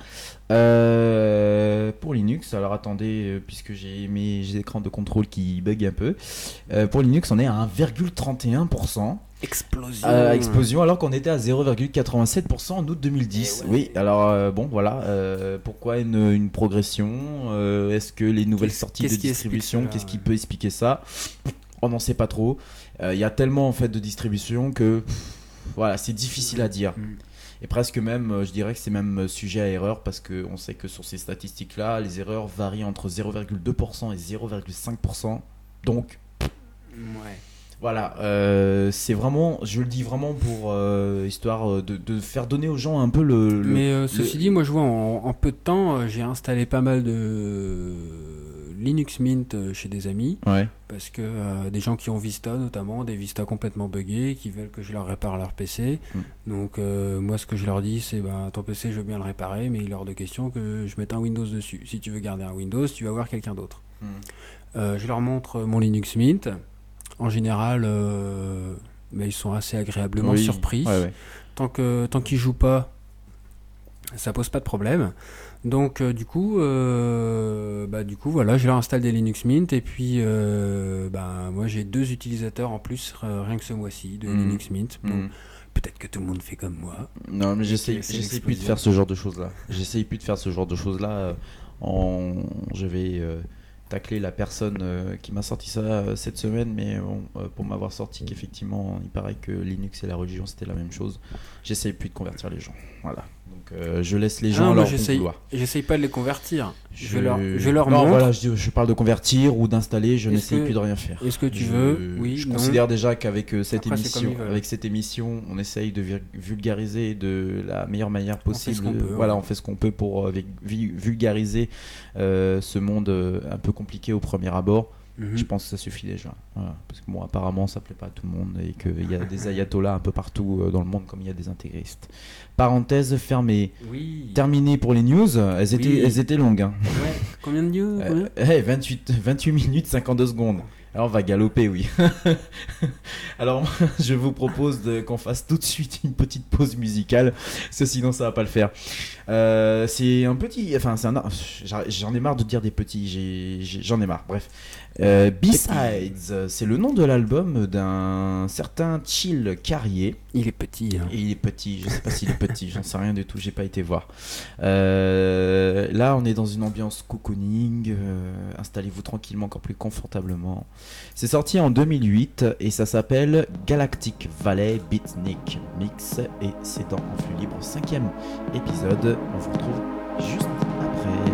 euh, pour Linux, alors attendez, euh, puisque j'ai mes j'ai écrans de contrôle qui bug un peu. Euh, pour Linux, on est à un virgule trente et un pour cent. Explosion. Euh, explosion, alors qu'on était à zéro virgule quatre-vingt-sept pour cent en août deux mille dix. Eh ouais. Oui, alors euh, bon, voilà. euh, pourquoi une, une progression Euh, Est-ce que les nouvelles Qu'est-ce- sorties de qu'est-ce qui explique distribution, cela, qu'est-ce qui ouais. peut expliquer ça On n'en sait pas trop. Euh, Il y a tellement en fait de distributions que pff, voilà, c'est difficile à dire. Mm. Et presque même, euh, je dirais que c'est même euh, sujet à erreur parce qu'on sait que sur ces statistiques-là, les erreurs varient entre zéro virgule deux pour cent et zéro virgule cinq pour cent. Donc, Ouais. Voilà, euh, c'est vraiment, je le dis vraiment pour euh, histoire de, de faire donner aux gens un peu le. le Mais euh, le... ceci dit, moi je vois en, en peu de temps, euh, j'ai installé pas mal de Linux Mint chez des amis. Ouais. Parce que euh, des gens qui ont Vista notamment, des Vista complètement buggés, qui veulent que je leur répare leur P C. Mm. Donc euh, moi ce que je leur dis c'est bah, ton P C je veux bien le réparer, mais il est hors de question que je mette un Windows dessus. Si tu veux garder un Windows, tu vas voir quelqu'un d'autre. Mm. Euh, je leur montre mon Linux Mint. En général, euh, mais ils sont assez agréablement oui. surpris. Ouais, ouais. Tant que tant qu'ils jouent pas, ça pose pas de problème. Donc euh, du coup, euh, bah du coup voilà, je leur installe des Linux Mint et puis euh, bah moi j'ai deux utilisateurs en plus euh, rien que ce mois-ci de mmh. Linux Mint. Bon, mmh. Peut-être que tout le monde fait comme moi. Non mais j'essaie, j'essaie plus de faire ce genre de choses là. J'essaie plus de faire ce genre de choses là. En, je vais euh, tacler la personne euh, qui m'a sorti ça euh, cette semaine, mais bon, euh, pour m'avoir sorti qu'effectivement il paraît que Linux et la religion c'était la même chose. J'essaie plus de convertir les gens. Voilà. Donc euh, je laisse les gens ah, à leur j'essaye, vouloir. J'essaye pas de les convertir. Je, je leur, je leur non, montre. Voilà, je, je parle de convertir ou d'installer. Je est-ce n'essaye que, plus de rien faire. Est-ce que tu je, veux Oui. Je non. considère déjà qu'avec euh, cette Après, émission, avec cette émission, on essaye de vulgariser de la meilleure manière possible. On fait ce qu'on peut, voilà, ouais. on fait ce qu'on peut pour euh, vulgariser euh, ce monde euh, un peu compliqué au premier abord. Mm-hmm. Je pense que ça suffit déjà. Voilà. Parce que bon, apparemment, ça plaît pas à tout le monde et qu'il y a des ayatollahs un peu partout euh, dans le monde, comme il y a des intégristes. Parenthèse fermée. Oui. Terminé pour les news. Elles étaient, oui. elles étaient longues. Hein. Ouais. Combien de news euh, hey, vingt-huit, vingt-huit minutes cinquante-deux secondes. Alors on va galoper, oui. Alors je vous propose de, qu'on fasse tout de suite une petite pause musicale, parce que sinon ça va pas le faire. Euh, c'est un petit, enfin c'est un, j'en ai marre de dire des petits, j'ai, j'ai, j'en ai marre. Bref, euh, B-Sides, c'est le nom de l'album d'un certain Chill Carrier. Il est petit. Hein. Et il est petit, je sais pas s'il est petit, j'en sais rien du tout, j'ai pas été voir. Euh, là on est dans une ambiance cocooning, euh, installez-vous tranquillement, encore plus confortablement. C'est sorti en deux mille huit et ça s'appelle Galactic Valley Beatnik Mix et c'est dans En Flux Libre, cinquième épisode. On vous retrouve juste après.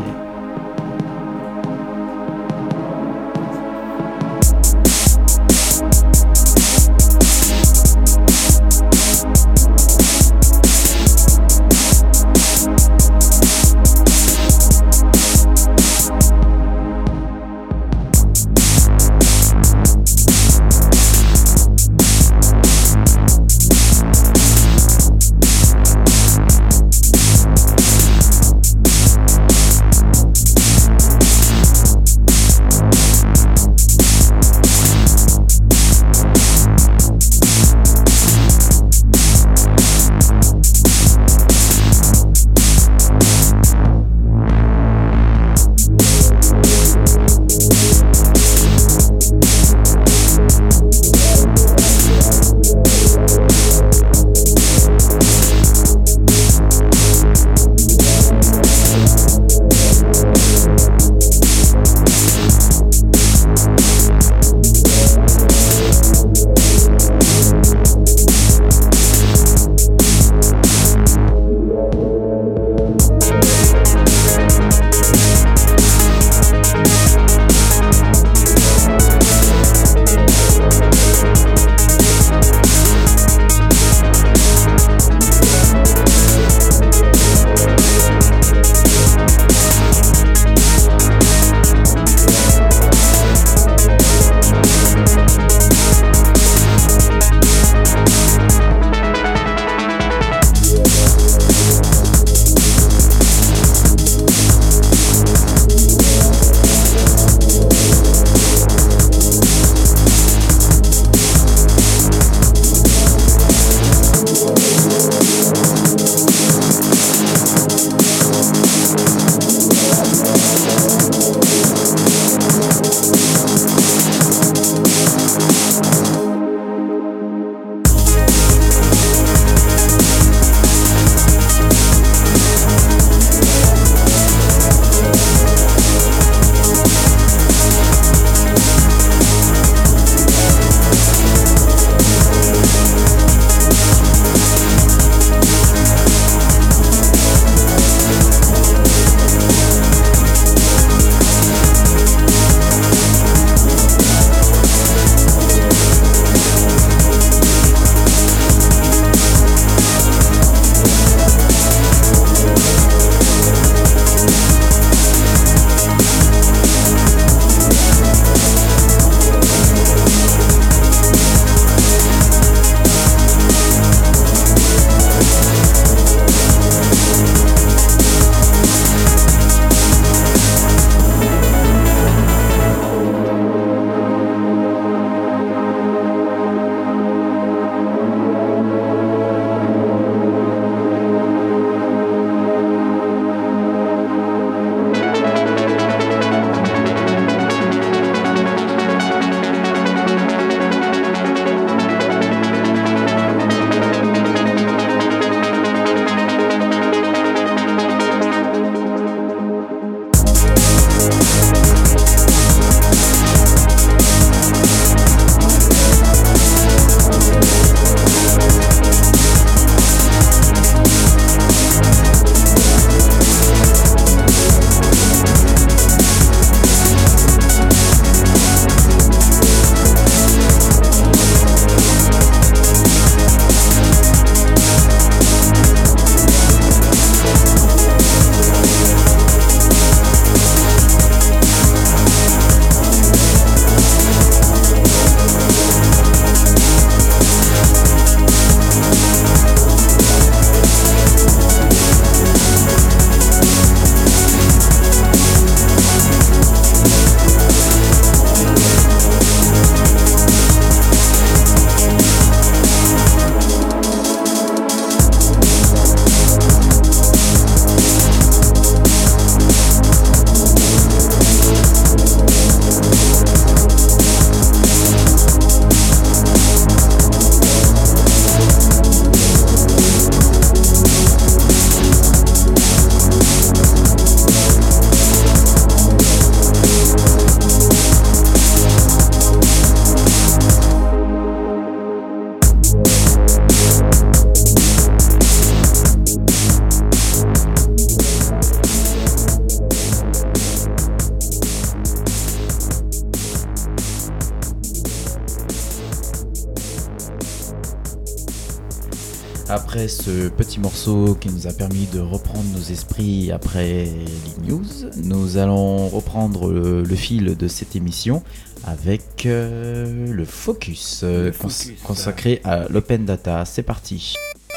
Après ce petit morceau qui nous a permis de reprendre nos esprits après les news, nous allons reprendre le, le fil de cette émission avec euh, le focus, euh, Le cons- focus. consacré à l'open data. C'est parti.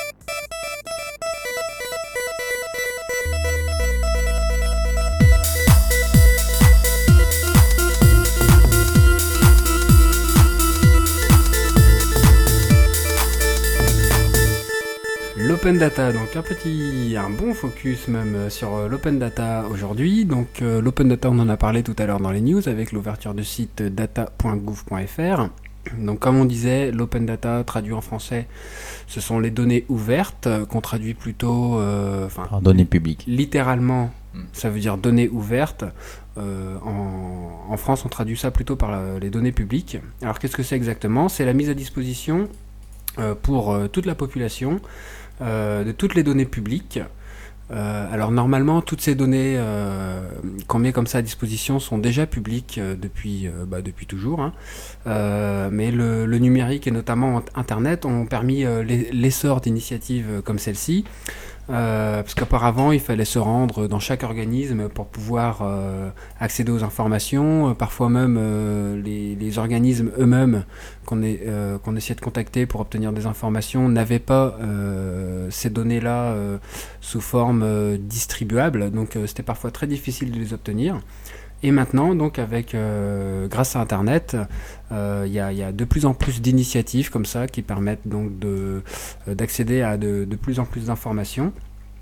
L'open data, donc un petit, un bon focus même euh, sur euh, l'open data aujourd'hui. Donc euh, l'open data, on en a parlé tout à l'heure dans les news avec l'ouverture du site data point gouv point f r. Donc comme on disait, l'open data traduit en français, ce sont les données ouvertes euh, qu'on traduit plutôt, euh, enfin En données publiques. littéralement, Mm. ça veut dire données ouvertes. Euh, en, en France, on traduit ça plutôt par la- les données publiques. Alors qu'est-ce que c'est exactement? C'est la mise à disposition euh, pour euh, toute la population euh, de toutes les données publiques. Euh, alors normalement, toutes ces données euh, qu'on met comme ça à disposition sont déjà publiques euh, depuis, euh, bah, depuis toujours. Hein. Euh, mais le, le numérique et notamment Internet ont permis euh, l'e- l'essor d'initiatives euh, comme celle-ci. Euh, parce qu'auparavant, il fallait se rendre dans chaque organisme pour pouvoir euh, accéder aux informations. Euh, parfois même, euh, les, les organismes eux-mêmes qu'on est, euh, qu'on essayait de contacter pour obtenir des informations n'avaient pas euh, ces données-là euh, sous forme euh, distribuable. Donc, euh, c'était parfois très difficile de les obtenir. Et maintenant, donc, avec, euh, grâce à Internet, euh, il y, a- il y a de plus en plus d'initiatives comme ça qui permettent donc de, euh, d'accéder à de, de plus en plus d'informations.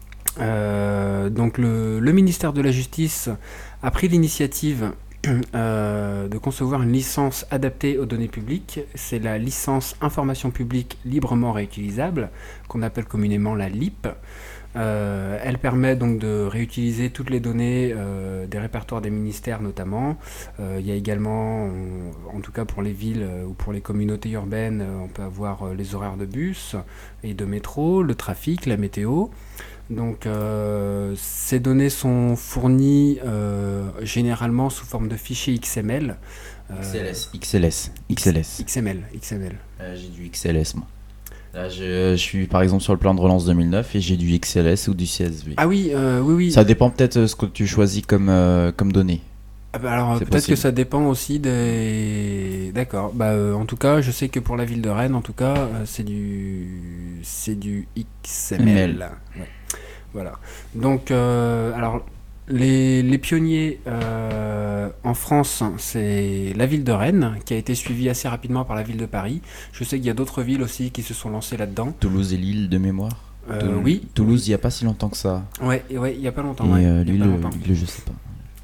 Euh, donc, le, le ministère de la Justice a pris l'initiative euh, de concevoir une licence adaptée aux données publiques. C'est la licence Information publique librement réutilisable, qu'on appelle communément la L I P. Euh, elle permet donc de réutiliser toutes les données euh, des répertoires des ministères notamment. Euh, il y a également, on- en tout cas pour les villes euh, ou pour les communautés urbaines, euh, on peut avoir euh, les horaires de bus et de métro, le trafic, la météo. Donc euh, ces données sont fournies euh, généralement sous forme de fichiers X M L. Euh, X L S, X L S, X L S. X M L, X M L. Euh, j'ai du X L S moi. Là, je, je suis par exemple sur le plan de relance deux mille neuf et j'ai du X L S ou du C S V. Ah oui, euh, oui, oui. Ça dépend peut-être de ce que tu choisis comme, euh, comme données. Ah bah alors C'est peut-être que possible. ça dépend aussi des. D'accord. Bah euh, en tout cas, je sais que pour la ville de Rennes, en tout cas, euh, c'est du c'est du X M L. M L. Ouais. Voilà. Donc euh, alors les, les pionniers euh, en France, c'est la ville de Rennes qui a été suivie assez rapidement par la ville de Paris. Je sais qu'il y a d'autres villes aussi qui se sont lancées là-dedans. Toulouse et Lille de mémoire. Euh, Tou- oui. Toulouse, il n'y a pas si longtemps que ça. Ouais, et ouais, il y a pas longtemps. et ouais, euh, il y a Lille, pas longtemps. Lille, je sais pas.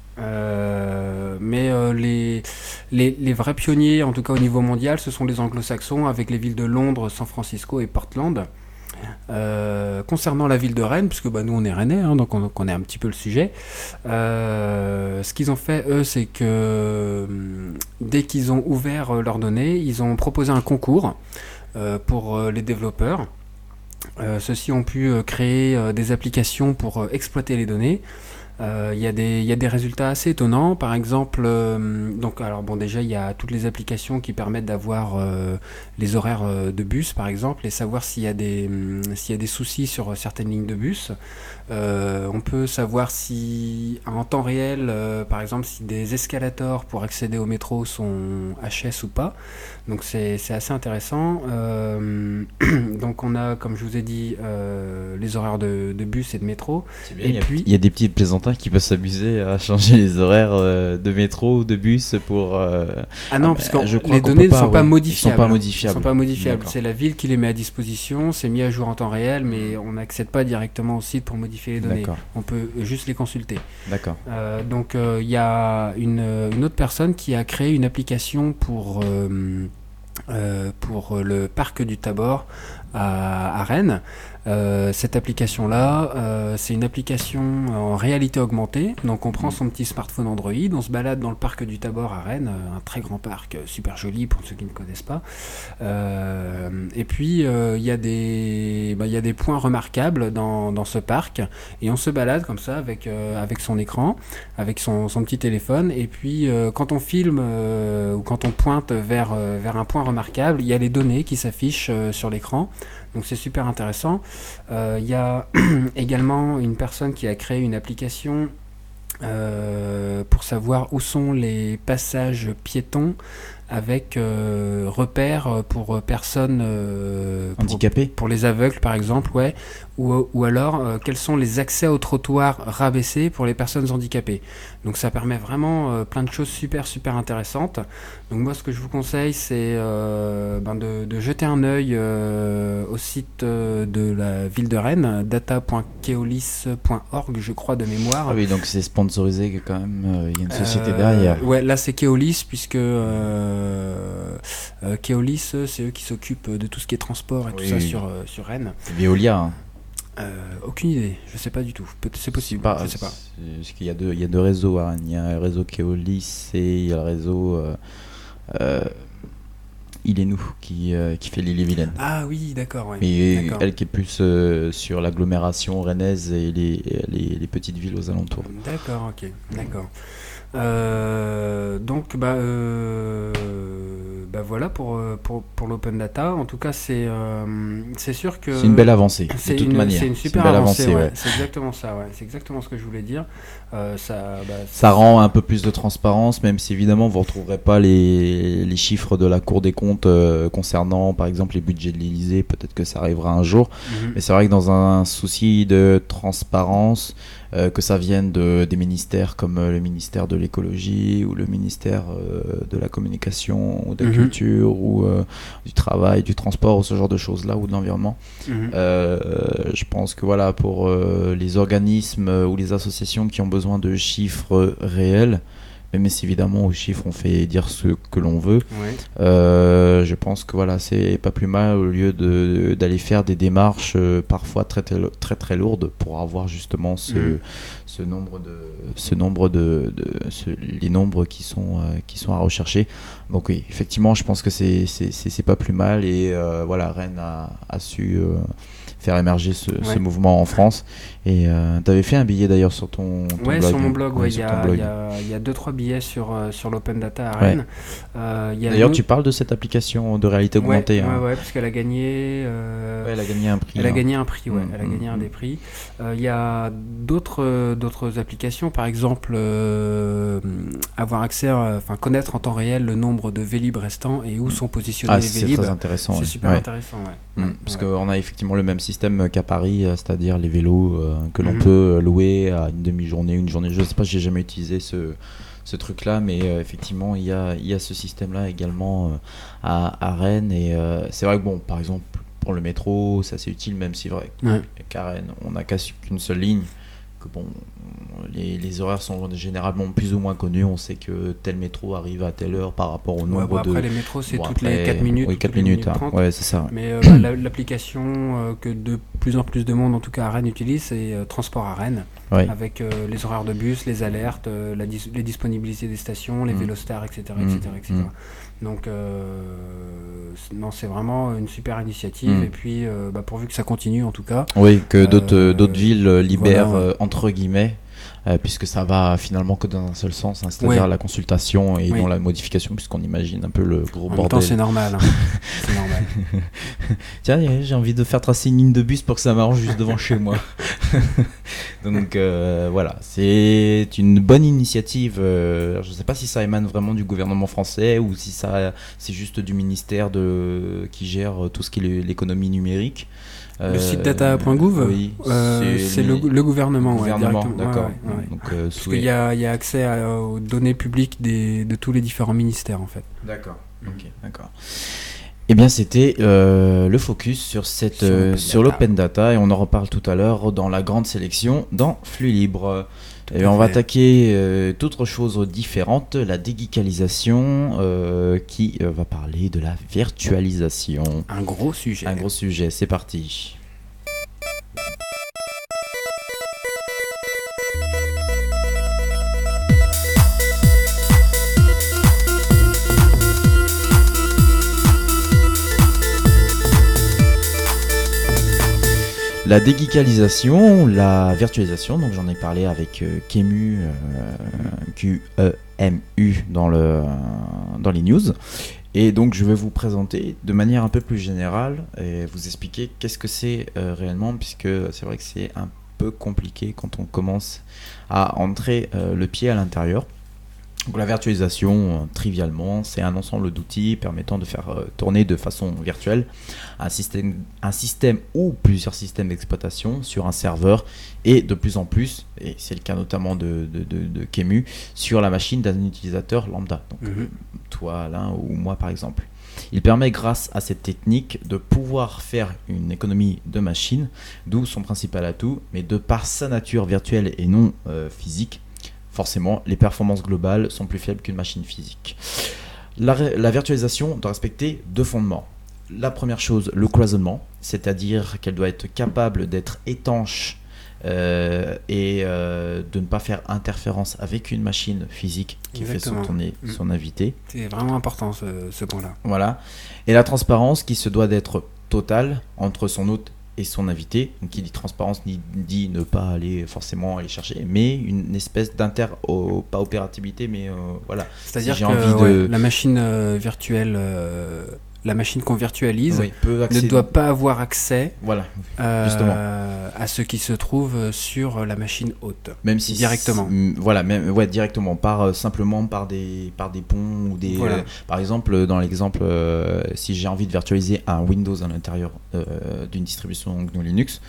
Euh, mais euh, les, les, les vrais pionniers, en tout cas au niveau mondial, ce sont les anglo-saxons avec les villes de Londres, San Francisco et Portland. Euh, concernant la ville de Rennes, puisque bah, nous on est rennais, hein, donc on on connaît un petit peu le sujet, euh, ce qu'ils ont fait eux, c'est que hum, dès qu'ils ont ouvert euh, leurs données, ils ont proposé un concours euh, pour euh, les développeurs. Euh, ceux-ci ont pu euh, créer euh, des applications pour euh, exploiter les données. Euh, Il y a des, il y a des résultats assez étonnants. Par exemple, euh, donc alors bon déjà il y a toutes les applications qui permettent d'avoir euh, les horaires euh, de bus par exemple et savoir s'il y a des hum, s'il y a des soucis sur certaines lignes de bus. Euh, on peut savoir si en temps réel, euh, par exemple, si des escalators pour accéder au métro sont H S ou pas. Donc c'est c'est assez intéressant. Euh, donc on a, comme je vous ai dit, euh, les horaires de, de bus et de métro. Bien, Et il y a- puis- il y a des petits plaisantins qui peuvent s'amuser à changer les horaires euh, de métro ou de bus pour. euh, Ah non, Ah, parce bah, que je crois les qu'on données peut ne pas, sont pas ouais. modifiables. Ils sont pas modifiables. Ils sont pas modifiables. D'accord. C'est la ville qui les met à disposition, c'est mis à jour en temps réel, mais on n'accède pas directement au site pour modifier les données. D'accord, On peut juste les consulter. d'accord. Euh, donc il euh, y a une, une autre personne qui a créé une application pour, euh, euh, pour le parc du Tabor à, à Rennes. Euh, cette application-là, euh, c'est une application en réalité augmentée. Donc on prend son petit smartphone Android, on se balade dans le parc du Tabor à Rennes, euh, un très grand parc, euh, super joli pour ceux qui ne connaissent pas. Euh, et puis euh, il y a des, bah, il y a des points remarquables dans, dans ce parc, et on se balade comme ça avec, euh, avec son écran, avec son, son petit téléphone. Et puis euh, quand on filme euh, ou quand on pointe vers, euh, vers un point remarquable, il y a les données qui s'affichent euh, sur l'écran. Donc c'est super intéressant. Il euh, y a également une personne qui a créé une application euh, pour savoir où sont les passages piétons avec euh, repères pour personnes euh, pour, handicapées, pour les aveugles par exemple, ouais, ou, ou alors euh, quels sont les accès aux trottoirs rabaissés pour les personnes handicapées. Donc ça permet vraiment euh, plein de choses super super intéressantes. Donc moi ce que je vous conseille c'est euh, ben de, de jeter un œil euh, au site euh, de la ville de Rennes, data point keolis point org je crois de mémoire. Ah oui, donc c'est sponsorisé quand même, il euh, y a une société euh, derrière. Ouais, là c'est Keolis puisque euh, euh, Keolis c'est eux qui s'occupent de tout ce qui est transport et oui, tout ça oui. sur, euh, sur Rennes. Veolia. Hein. Euh, aucune idée, je sais pas du tout. Peut- c'est possible, pas, je sais pas. Parce qu'il y a deux, il y a deux réseaux. Hein. Il y a le réseau Keolis et il y a le réseau euh, euh, Il est nous qui, euh, qui fait l'Ille-et-Vilaine. Ah oui, d'accord. Ouais. Mais d'accord. elle qui est plus euh, sur l'agglomération rennaise et les, les, les petites villes aux alentours. D'accord, ok, d'accord. Euh, donc bah, euh, bah voilà pour, pour, pour l'open data. En tout cas c'est euh, c'est sûr que c'est une belle avancée de c'est toute une, manière. C'est une super c'est une avancée, avancée ouais. ouais. C'est exactement ça, ouais. C'est exactement ce que je voulais dire. Euh, ça, bah, ça rend un peu plus de transparence, même si évidemment vous ne retrouverez pas les, les chiffres de la Cour des comptes euh, concernant par exemple les budgets de l'Élysée. Peut-être que ça arrivera un jour, mm-hmm. mais c'est vrai que dans un souci de transparence, Euh, que ça vienne de, des ministères comme euh, le ministère de l'écologie ou le ministère euh, de la communication ou de la mmh. culture ou euh, du travail, du transport ou ce genre de choses là ou de l'environnement. Mmh. Euh, je pense que voilà pour euh, les organismes ou les associations qui ont besoin de chiffres réels, même si évidemment aux chiffres on fait dire ce que l'on veut, ouais. euh, je pense que voilà c'est pas plus mal au lieu de, d'aller faire des démarches euh, parfois très, très très très lourdes pour avoir justement ce, mmh. ce nombre de ce nombre de, de ce, les nombres qui sont euh, qui sont à rechercher. Donc oui, effectivement je pense que c'est c'est, c'est, c'est pas plus mal et euh, voilà Rennes a, a su euh, faire émerger ce, ouais. ce mouvement en France. Et euh, tu avais fait un billet d'ailleurs sur ton, ton ouais, blog. sur mon blog, ouais, il ouais, y, y, y a deux trois billets sur, euh, sur l'Open Data à Rennes. Ouais. Euh, y a d'ailleurs, nous... tu parles de cette application de réalité augmentée. Ouais, hein. ouais, ouais, parce qu'elle a gagné. Euh... Ouais, elle a gagné un prix. Elle hein. a gagné un prix, ouais. Mmh, elle a gagné mmh. un des prix. Il euh, y a d'autres, euh, d'autres applications, par exemple, euh, avoir accès, enfin connaître en temps réel le nombre de Vélib restants et où mmh. sont positionnés ah, les c'est Vélib. très intéressant. C'est ouais. super ouais. intéressant, ouais. Mmh, parce ouais. qu'on a effectivement le même système qu'à Paris, c'est-à-dire les vélos euh, que l'on mmh. peut louer à une demi-journée, une journée. Je sais pas, j'ai jamais utilisé ce, ce truc-là, mais euh, effectivement, il y a, il y a ce système-là également euh, à, à Rennes. Et euh, c'est vrai que, bon, par exemple, pour le métro, ça c'est utile, même si vrai ouais. qu'à Rennes, on n'a qu'une seule ligne. Que bon, les, les horaires sont généralement plus ou moins connus. On sait que tel métro arrive à telle heure par rapport au nombre ouais, bon, après, de... Après, les métros, c'est bon, toutes après... les quatre minutes. Oui, quatre minutes. minutes hein. Ouais, c'est ça. Ouais. Mais euh, bah, la, l'application euh, que de plus en plus de monde, en tout cas à Rennes, utilise, c'est euh, Transport à Rennes. Ouais. Avec euh, les horaires de bus, les alertes, euh, la dis- les disponibilités des stations, les mmh. Vélostars, et cetera, et cetera, et cetera. Mmh. Donc, euh, non, c'est vraiment une super initiative. Mmh. Et puis, euh, bah, pourvu que ça continue, en tout cas. Oui, que d'autres, euh, d'autres villes libèrent, voilà. euh, entre guillemets, euh, puisque ça va finalement que dans un seul sens, hein, c'est-à-dire ouais. la consultation et oui. non la modification, puisqu'on imagine un peu le gros en bordel. En même temps, c'est normal. Hein. c'est normal. Tiens, j'ai envie de faire tracer une ligne de bus pour que ça m'arrange juste devant chez moi. Donc euh, voilà, c'est une bonne initiative. Euh, je ne sais pas si ça émane vraiment du gouvernement français ou si ça, c'est juste du ministère de, qui gère tout ce qui est l'économie numérique. Le euh, site data point gouv, oui, euh, c'est, c'est le, le gouvernement. Le gouvernement, ouais, d'accord. Ouais, ouais. Donc, euh, Parce qu'il y a, il y a accès à, aux données publiques des, de tous les différents ministères en fait. D'accord. Ok, d'accord. Eh bien, c'était euh, le focus sur, cette, sur, euh, sur l'open data et on en reparle tout à l'heure dans la grande sélection dans Flux Libre. Et on va attaquer euh, d'autres choses différentes, la dégeekalisation euh, qui euh, va parler de la virtualisation. Un gros sujet. Un gros sujet, c'est parti. La dégeekalisation, la virtualisation, donc j'en ai parlé avec euh, Quemu, euh, Q E M U dans, le, dans les news. Et donc je vais vous présenter de manière un peu plus générale et vous expliquer qu'est-ce que c'est euh, réellement, puisque c'est vrai que c'est un peu compliqué quand on commence à entrer euh, le pied à l'intérieur. Donc la virtualisation, euh, trivialement, c'est un ensemble d'outils permettant de faire euh, tourner de façon virtuelle un système, un système ou plusieurs systèmes d'exploitation sur un serveur et de plus en plus, et c'est le cas notamment de, de, de, de Qemu, sur la machine d'un utilisateur lambda, donc mm-hmm. toi, Alain ou moi par exemple. Il permet grâce à cette technique de pouvoir faire une économie de machine, d'où son principal atout, mais de par sa nature virtuelle et non euh, physique, forcément, les performances globales sont plus faibles qu'une machine physique. La, la virtualisation doit respecter deux fondements. La première chose, le cloisonnement, c'est-à-dire qu'elle doit être capable d'être étanche euh, et euh, de ne pas faire interférence avec une machine physique qui Exactement. fait tourner mmh. son invité. C'est vraiment important ce, ce point-là. Voilà. Et la transparence qui se doit d'être totale entre son hôte et son invité, donc qui dit transparence dit ne pas aller forcément aller chercher, mais une espèce d'inter, oh, pas opérabilité, mais euh, voilà. C'est-à-dire si que envie de... ouais, la machine euh, virtuelle, euh, la machine qu'on virtualise oui, ne doit pas avoir accès voilà, euh, à ce qui se trouve sur la machine hôte. Même si directement. Voilà, même ouais, directement, par euh, simplement par des par des ponts ou des. Voilà. Euh, par exemple, dans l'exemple, euh, si j'ai envie de virtualiser un Windows à l'intérieur euh, d'une distribution G N U Linux,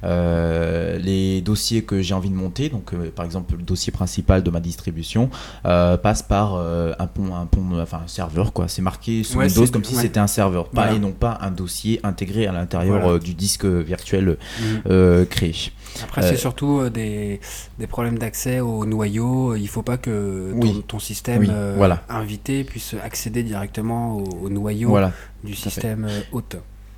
euh, les dossiers que j'ai envie de monter, donc euh, par exemple le dossier principal de ma distribution, euh, passe par euh, un pont, un pont, enfin un serveur quoi. C'est marqué sous ouais, Windows comme si ouais. c'était un serveur, pas voilà. et non pas un dossier intégré à l'intérieur voilà. euh, du disque virtuel mmh. euh, créé. Après, euh, c'est surtout euh, des, des problèmes d'accès au noyau. Il ne faut pas que ton, oui. ton système oui. euh, voilà. invité puisse accéder directement au, au noyau voilà. du système euh, hôte.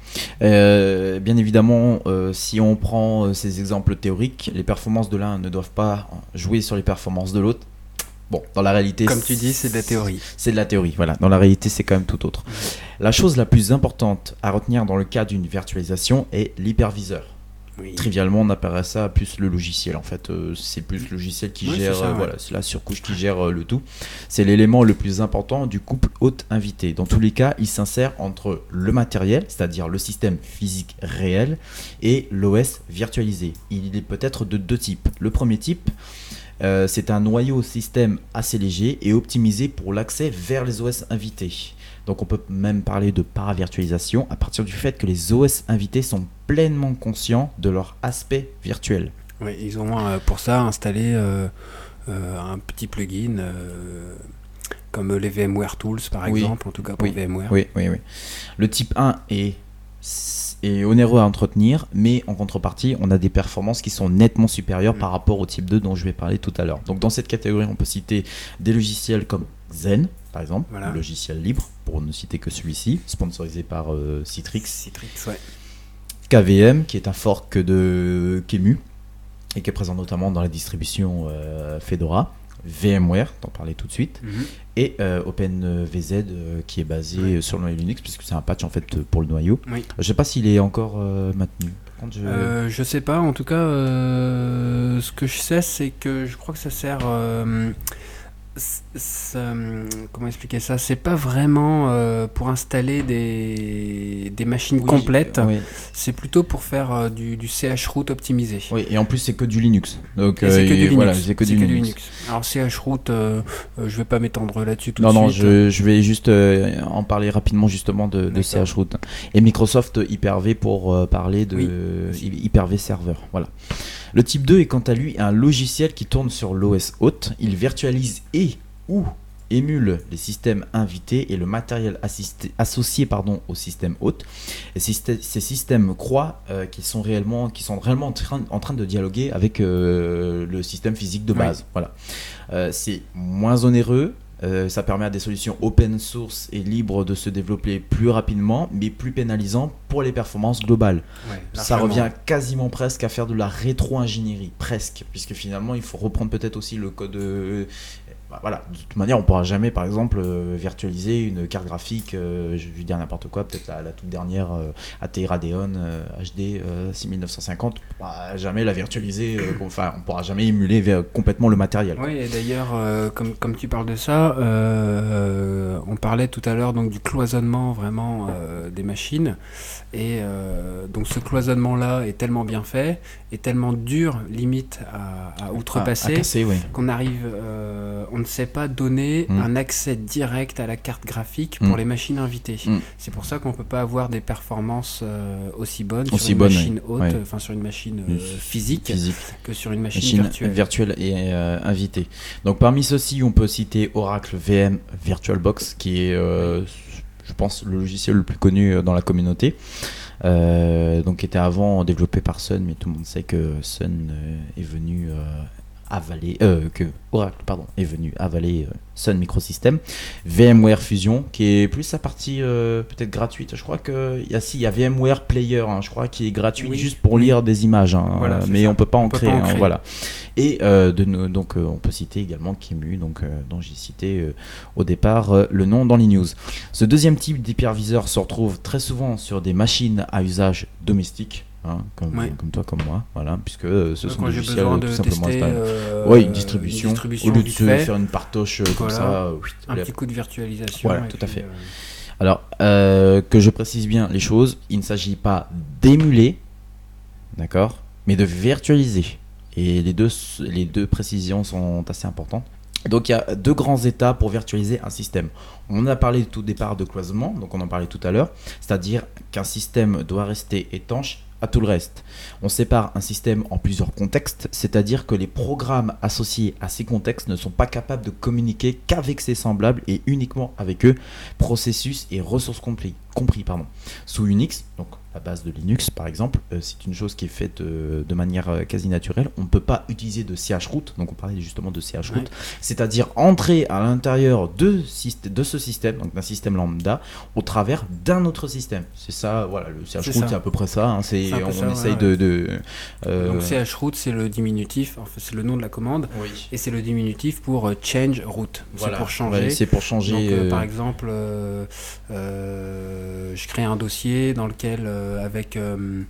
Euh, bien évidemment, euh, si on prend euh, ces exemples théoriques, les performances de l'un ne doivent pas jouer sur les performances de l'autre. Bon, dans la réalité, comme tu dis, c'est de la théorie. C'est de la théorie, voilà. Dans la réalité, c'est quand même tout autre. Mmh. La chose la plus importante à retenir dans le cas d'une virtualisation est l'hyperviseur. Oui. Trivialement, on appellerait ça plus le logiciel. En fait, euh, c'est plus le logiciel qui oui, gère, c'est ça, euh, ouais. voilà, c'est la surcouche qui gère euh, le tout. C'est l'élément le plus important du couple hôte-invité. Dans tous les cas, il s'insère entre le matériel, c'est-à-dire le système physique réel, et l'O S virtualisé. Il est peut-être de deux types. Le premier type, Euh, c'est un noyau système assez léger et optimisé pour l'accès vers les O S invités. Donc on peut même parler de paravirtualisation à partir du fait que les O S invités sont pleinement conscients de leur aspect virtuel. Oui, ils ont euh, pour ça installé euh, euh, un petit plugin euh, comme les VMware Tools par oui. exemple, en tout cas pour oui. VMware. Oui, oui, oui. Le type un est... est onéreux à entretenir, mais en contrepartie, on a des performances qui sont nettement supérieures mmh. par rapport au type deux dont je vais parler tout à l'heure. Donc dans cette catégorie, on peut citer des logiciels comme Zen, par exemple, voilà. un logiciel libre, pour ne citer que celui-ci, sponsorisé par euh, Citrix. Citrix, ouais. K V M, qui est un fork de Qemu, et qui est présent notamment dans la distribution euh, Fedora. VMware, t'en parlais tout de suite, mm-hmm. et euh, OpenVZ euh, qui est basé oui. sur le noyau Linux, puisque c'est un patch en fait pour le noyau. Oui. Je sais pas s'il est encore euh, maintenu. Par contre, je... Euh, je sais pas, en tout cas, euh, ce que je sais, c'est que je crois que ça sert. Euh, ça, comment expliquer ça ? C'est pas vraiment euh, pour installer des, des machines oui, complètes, oui. c'est plutôt pour faire euh, du, du chroot optimisé. Oui, et en plus c'est que du Linux. Donc, euh, c'est que, du, Linux. Voilà, c'est que c'est du que Linux. Linux. Alors chroot, euh, euh, je vais pas m'étendre là-dessus tout non, de non, suite. Non, je, je vais juste euh, en parler rapidement justement de, de chroot. Et Microsoft Hyper-V pour euh, parler de oui. Hyper-V Server. Voilà. Le type deux est quant à lui un logiciel qui tourne sur l'O S hôte. Il virtualise et ou émule les systèmes invités et le matériel assisté, associé pardon, au système hôte. Et ces, ces systèmes croient euh, qu'ils sont réellement, qu'ils sont réellement en train, en train de dialoguer avec euh, le système physique de base. Oui. Voilà. Euh, c'est moins onéreux. Euh, ça permet à des solutions open source et libres de se développer plus rapidement, mais plus pénalisant pour les performances globales. Ouais, ça revient quasiment presque à faire de la rétro-ingénierie, presque, puisque finalement il faut reprendre peut-être aussi le code, euh, bah, voilà, de toute manière, on pourra jamais, par exemple, euh, virtualiser une carte graphique, euh, je vais dire n'importe quoi, peut-être la, la toute dernière euh, A T I Radeon euh, H D euh, six mille neuf cent cinquante, on pourra jamais la virtualiser, euh, enfin, on pourra jamais émuler vers, complètement le matériel. Oui, et d'ailleurs, euh, comme, comme tu parles de ça, euh, on parlait tout à l'heure donc du cloisonnement vraiment euh, des machines, et euh, donc ce cloisonnement-là est tellement bien fait, et tellement dur, limite à, à outrepasser, à, à casser, oui. qu'on arrive, euh, on ne sait pas donner Mm. un accès direct à la carte graphique pour Mm. les machines invitées. Mm. C'est pour ça qu'on ne peut pas avoir des performances euh, aussi bonnes Aussi sur une bonnes, machine oui. haute, Ouais. enfin sur une machine euh, physique, Physique. que sur une machine, Machine virtuelle. virtuelle et euh, invitée. Donc parmi ceux-ci, on peut citer Oracle V M VirtualBox, qui est, euh, je pense, le logiciel le plus connu dans la communauté. Euh, donc qui était avant développé par Sun, mais tout le monde sait que Sun euh, est venu euh, avaler, euh, que Oracle pardon est venu avaler euh, Sun Microsystems. VMware Fusion, qui est plus sa partie euh, peut-être gratuite. Je crois que il y a si il y a VMware Player, hein, je crois, qui est gratuit Oui. juste pour lire des images, hein, Voilà, euh, c'est mais ça. on peut pas en On peut créer, pas en hein, créer. voilà. Et euh, de, no- donc euh, on peut citer également Qemu, donc euh, dont j'ai cité euh, au départ euh, le nom dans les news. Ce deuxième type d'hyperviseur se retrouve très souvent sur des machines à usage domestique, hein, comme, Ouais. comme toi, comme moi, voilà, puisque euh, ce Donc, sont quand des j'ai logiciels besoin tout de simplement tester installés. euh, Ouais, une distribution, une distribution au lieu de vite se fait, faire une partoche euh, comme Voilà. ça. euh, oui, un allez, petit coup de virtualisation. Voilà, et tout à puis, fait. euh, Alors, euh, que je précise bien les choses, il ne s'agit pas d'émuler, d'accord, mais de virtualiser. Et les deux, les deux précisions sont assez importantes. Donc, il y a deux grands états pour virtualiser un système. On a parlé tout départ de cloisonnement, donc on en parlait tout à l'heure, c'est-à-dire qu'un système doit rester étanche à tout le reste. On sépare un système en plusieurs contextes, c'est-à-dire que les programmes associés à ces contextes ne sont pas capables de communiquer qu'avec ses semblables et uniquement avec eux, processus et ressources compris, compris pardon. Sous Unix, donc la base de Linux par exemple, euh, c'est une chose qui est faite euh, de manière euh, quasi naturelle. On ne peut pas utiliser de chroot, donc on parlait justement de chroot, Ouais. c'est-à-dire entrer à l'intérieur de, syst- de ce système, donc d'un système lambda, au travers d'un autre système. C'est ça, voilà, le chroot ça. c'est à peu près ça, hein, c'est, C'est un peu on ça, essaye ouais, de... de euh, Donc chroot, c'est le diminutif, enfin, c'est le nom de la commande, oui. et c'est le diminutif pour euh, change root. Voilà. C'est pour changer. Ouais, c'est pour changer. Donc, euh, euh, par exemple, euh, euh, je crée un dossier dans lequel, euh, avec, euh,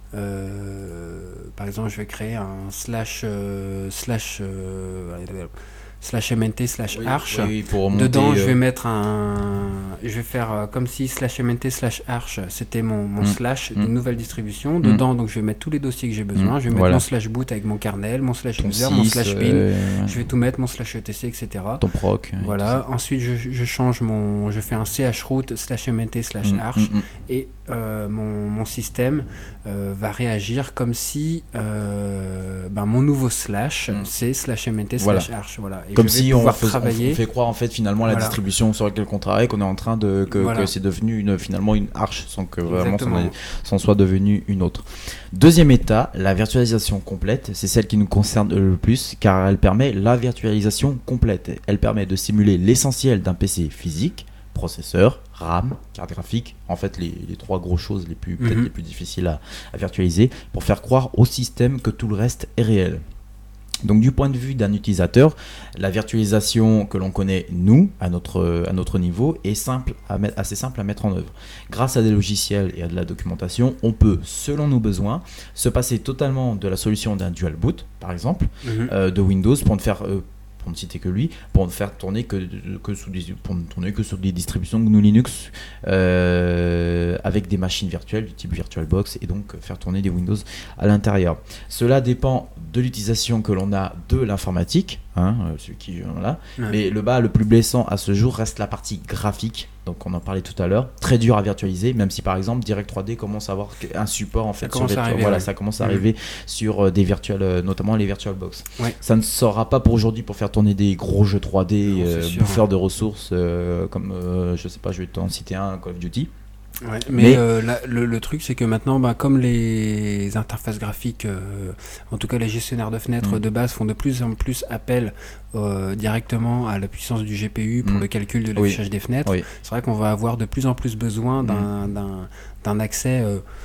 euh, par exemple, je vais créer un slash, euh, slash, euh, slash mnt slash oui, arch. oui, oui, pour remonter, Dedans, je vais euh, mettre un, je vais faire euh, comme si slash mnt slash arch c'était mon, mon Mm. slash Mm. d'une nouvelle distribution. Dedans, donc je vais mettre tous les dossiers que j'ai besoin. Mm. Je vais mettre Voilà. mon slash boot avec mon kernel, mon slash ton user, mon sys, slash bin. euh, Je vais tout mettre, mon slash etc, et cetera. ton proc. Voilà. Ensuite, je, je change mon, je fais un chroot slash mnt slash Mm, arch mm, mm. et euh, mon, mon système euh, va réagir comme si euh, ben, mon nouveau slash Mm. c'est slash mnt Voilà. slash arch. Voilà. Et Comme je vais si on, pouvoir fais- on travailler. fait croire en fait finalement à la Voilà. distribution sur laquelle on travaille qu'on est en train de que, Voilà. que c'est devenu une, finalement une arche sans que vraiment Exactement. c'en est- c'en soit devenu une autre. Deuxième état, la virtualisation complète, c'est celle qui nous concerne le plus car elle permet la virtualisation complète. Elle permet de simuler l'essentiel d'un P C physique, processeur, RAM, carte graphique, en fait les, les trois grosses choses les plus, peut-être Mhm. les plus difficiles à, à virtualiser pour faire croire au système que tout le reste est réel. Donc du point de vue d'un utilisateur, la virtualisation que l'on connaît nous, à notre, à notre niveau, est simple à mettre, assez simple à mettre en œuvre. Grâce à des logiciels et à de la documentation, on peut, selon nos besoins, se passer totalement de la solution d'un dual boot, par exemple, Mhm. euh, de Windows pour ne faire... euh, pour ne citer que lui, pour ne faire tourner que, que, sous des, pour ne tourner que sur des distributions G N U Linux euh, avec des machines virtuelles du type VirtualBox et donc faire tourner des Windows à l'intérieur. Cela dépend de l'utilisation que l'on a de l'informatique, hein, celui qui voilà. Ouais. Mais le bas le plus blessant à ce jour reste la partie graphique. Donc on en parlait tout à l'heure, très dur à virtualiser, même si par exemple Direct trois D commence à avoir un support en fait. Ça commence sur à virtu- arriver, voilà, ouais. ça commence à Mhm. arriver sur euh, des virtual, euh, notamment les VirtualBox. Ouais. Ça ne sera pas pour aujourd'hui pour faire tourner des gros jeux trois D, Non, c'est euh, sûr, bouffeurs hein. de ressources euh, comme euh, je sais pas, je vais t'en citer un, Call of Duty. Ouais, mais Mais- euh, la- le, le truc, c'est que maintenant, bah, comme les interfaces graphiques, euh, en tout cas les gestionnaires de fenêtres Mm. de base, font de plus en plus appel euh, directement à la puissance du G P U pour Mm. le calcul de Oui. l'affichage des fenêtres, Oui. c'est vrai qu'on va avoir de plus en plus besoin d'un d'un- d'un accès euh,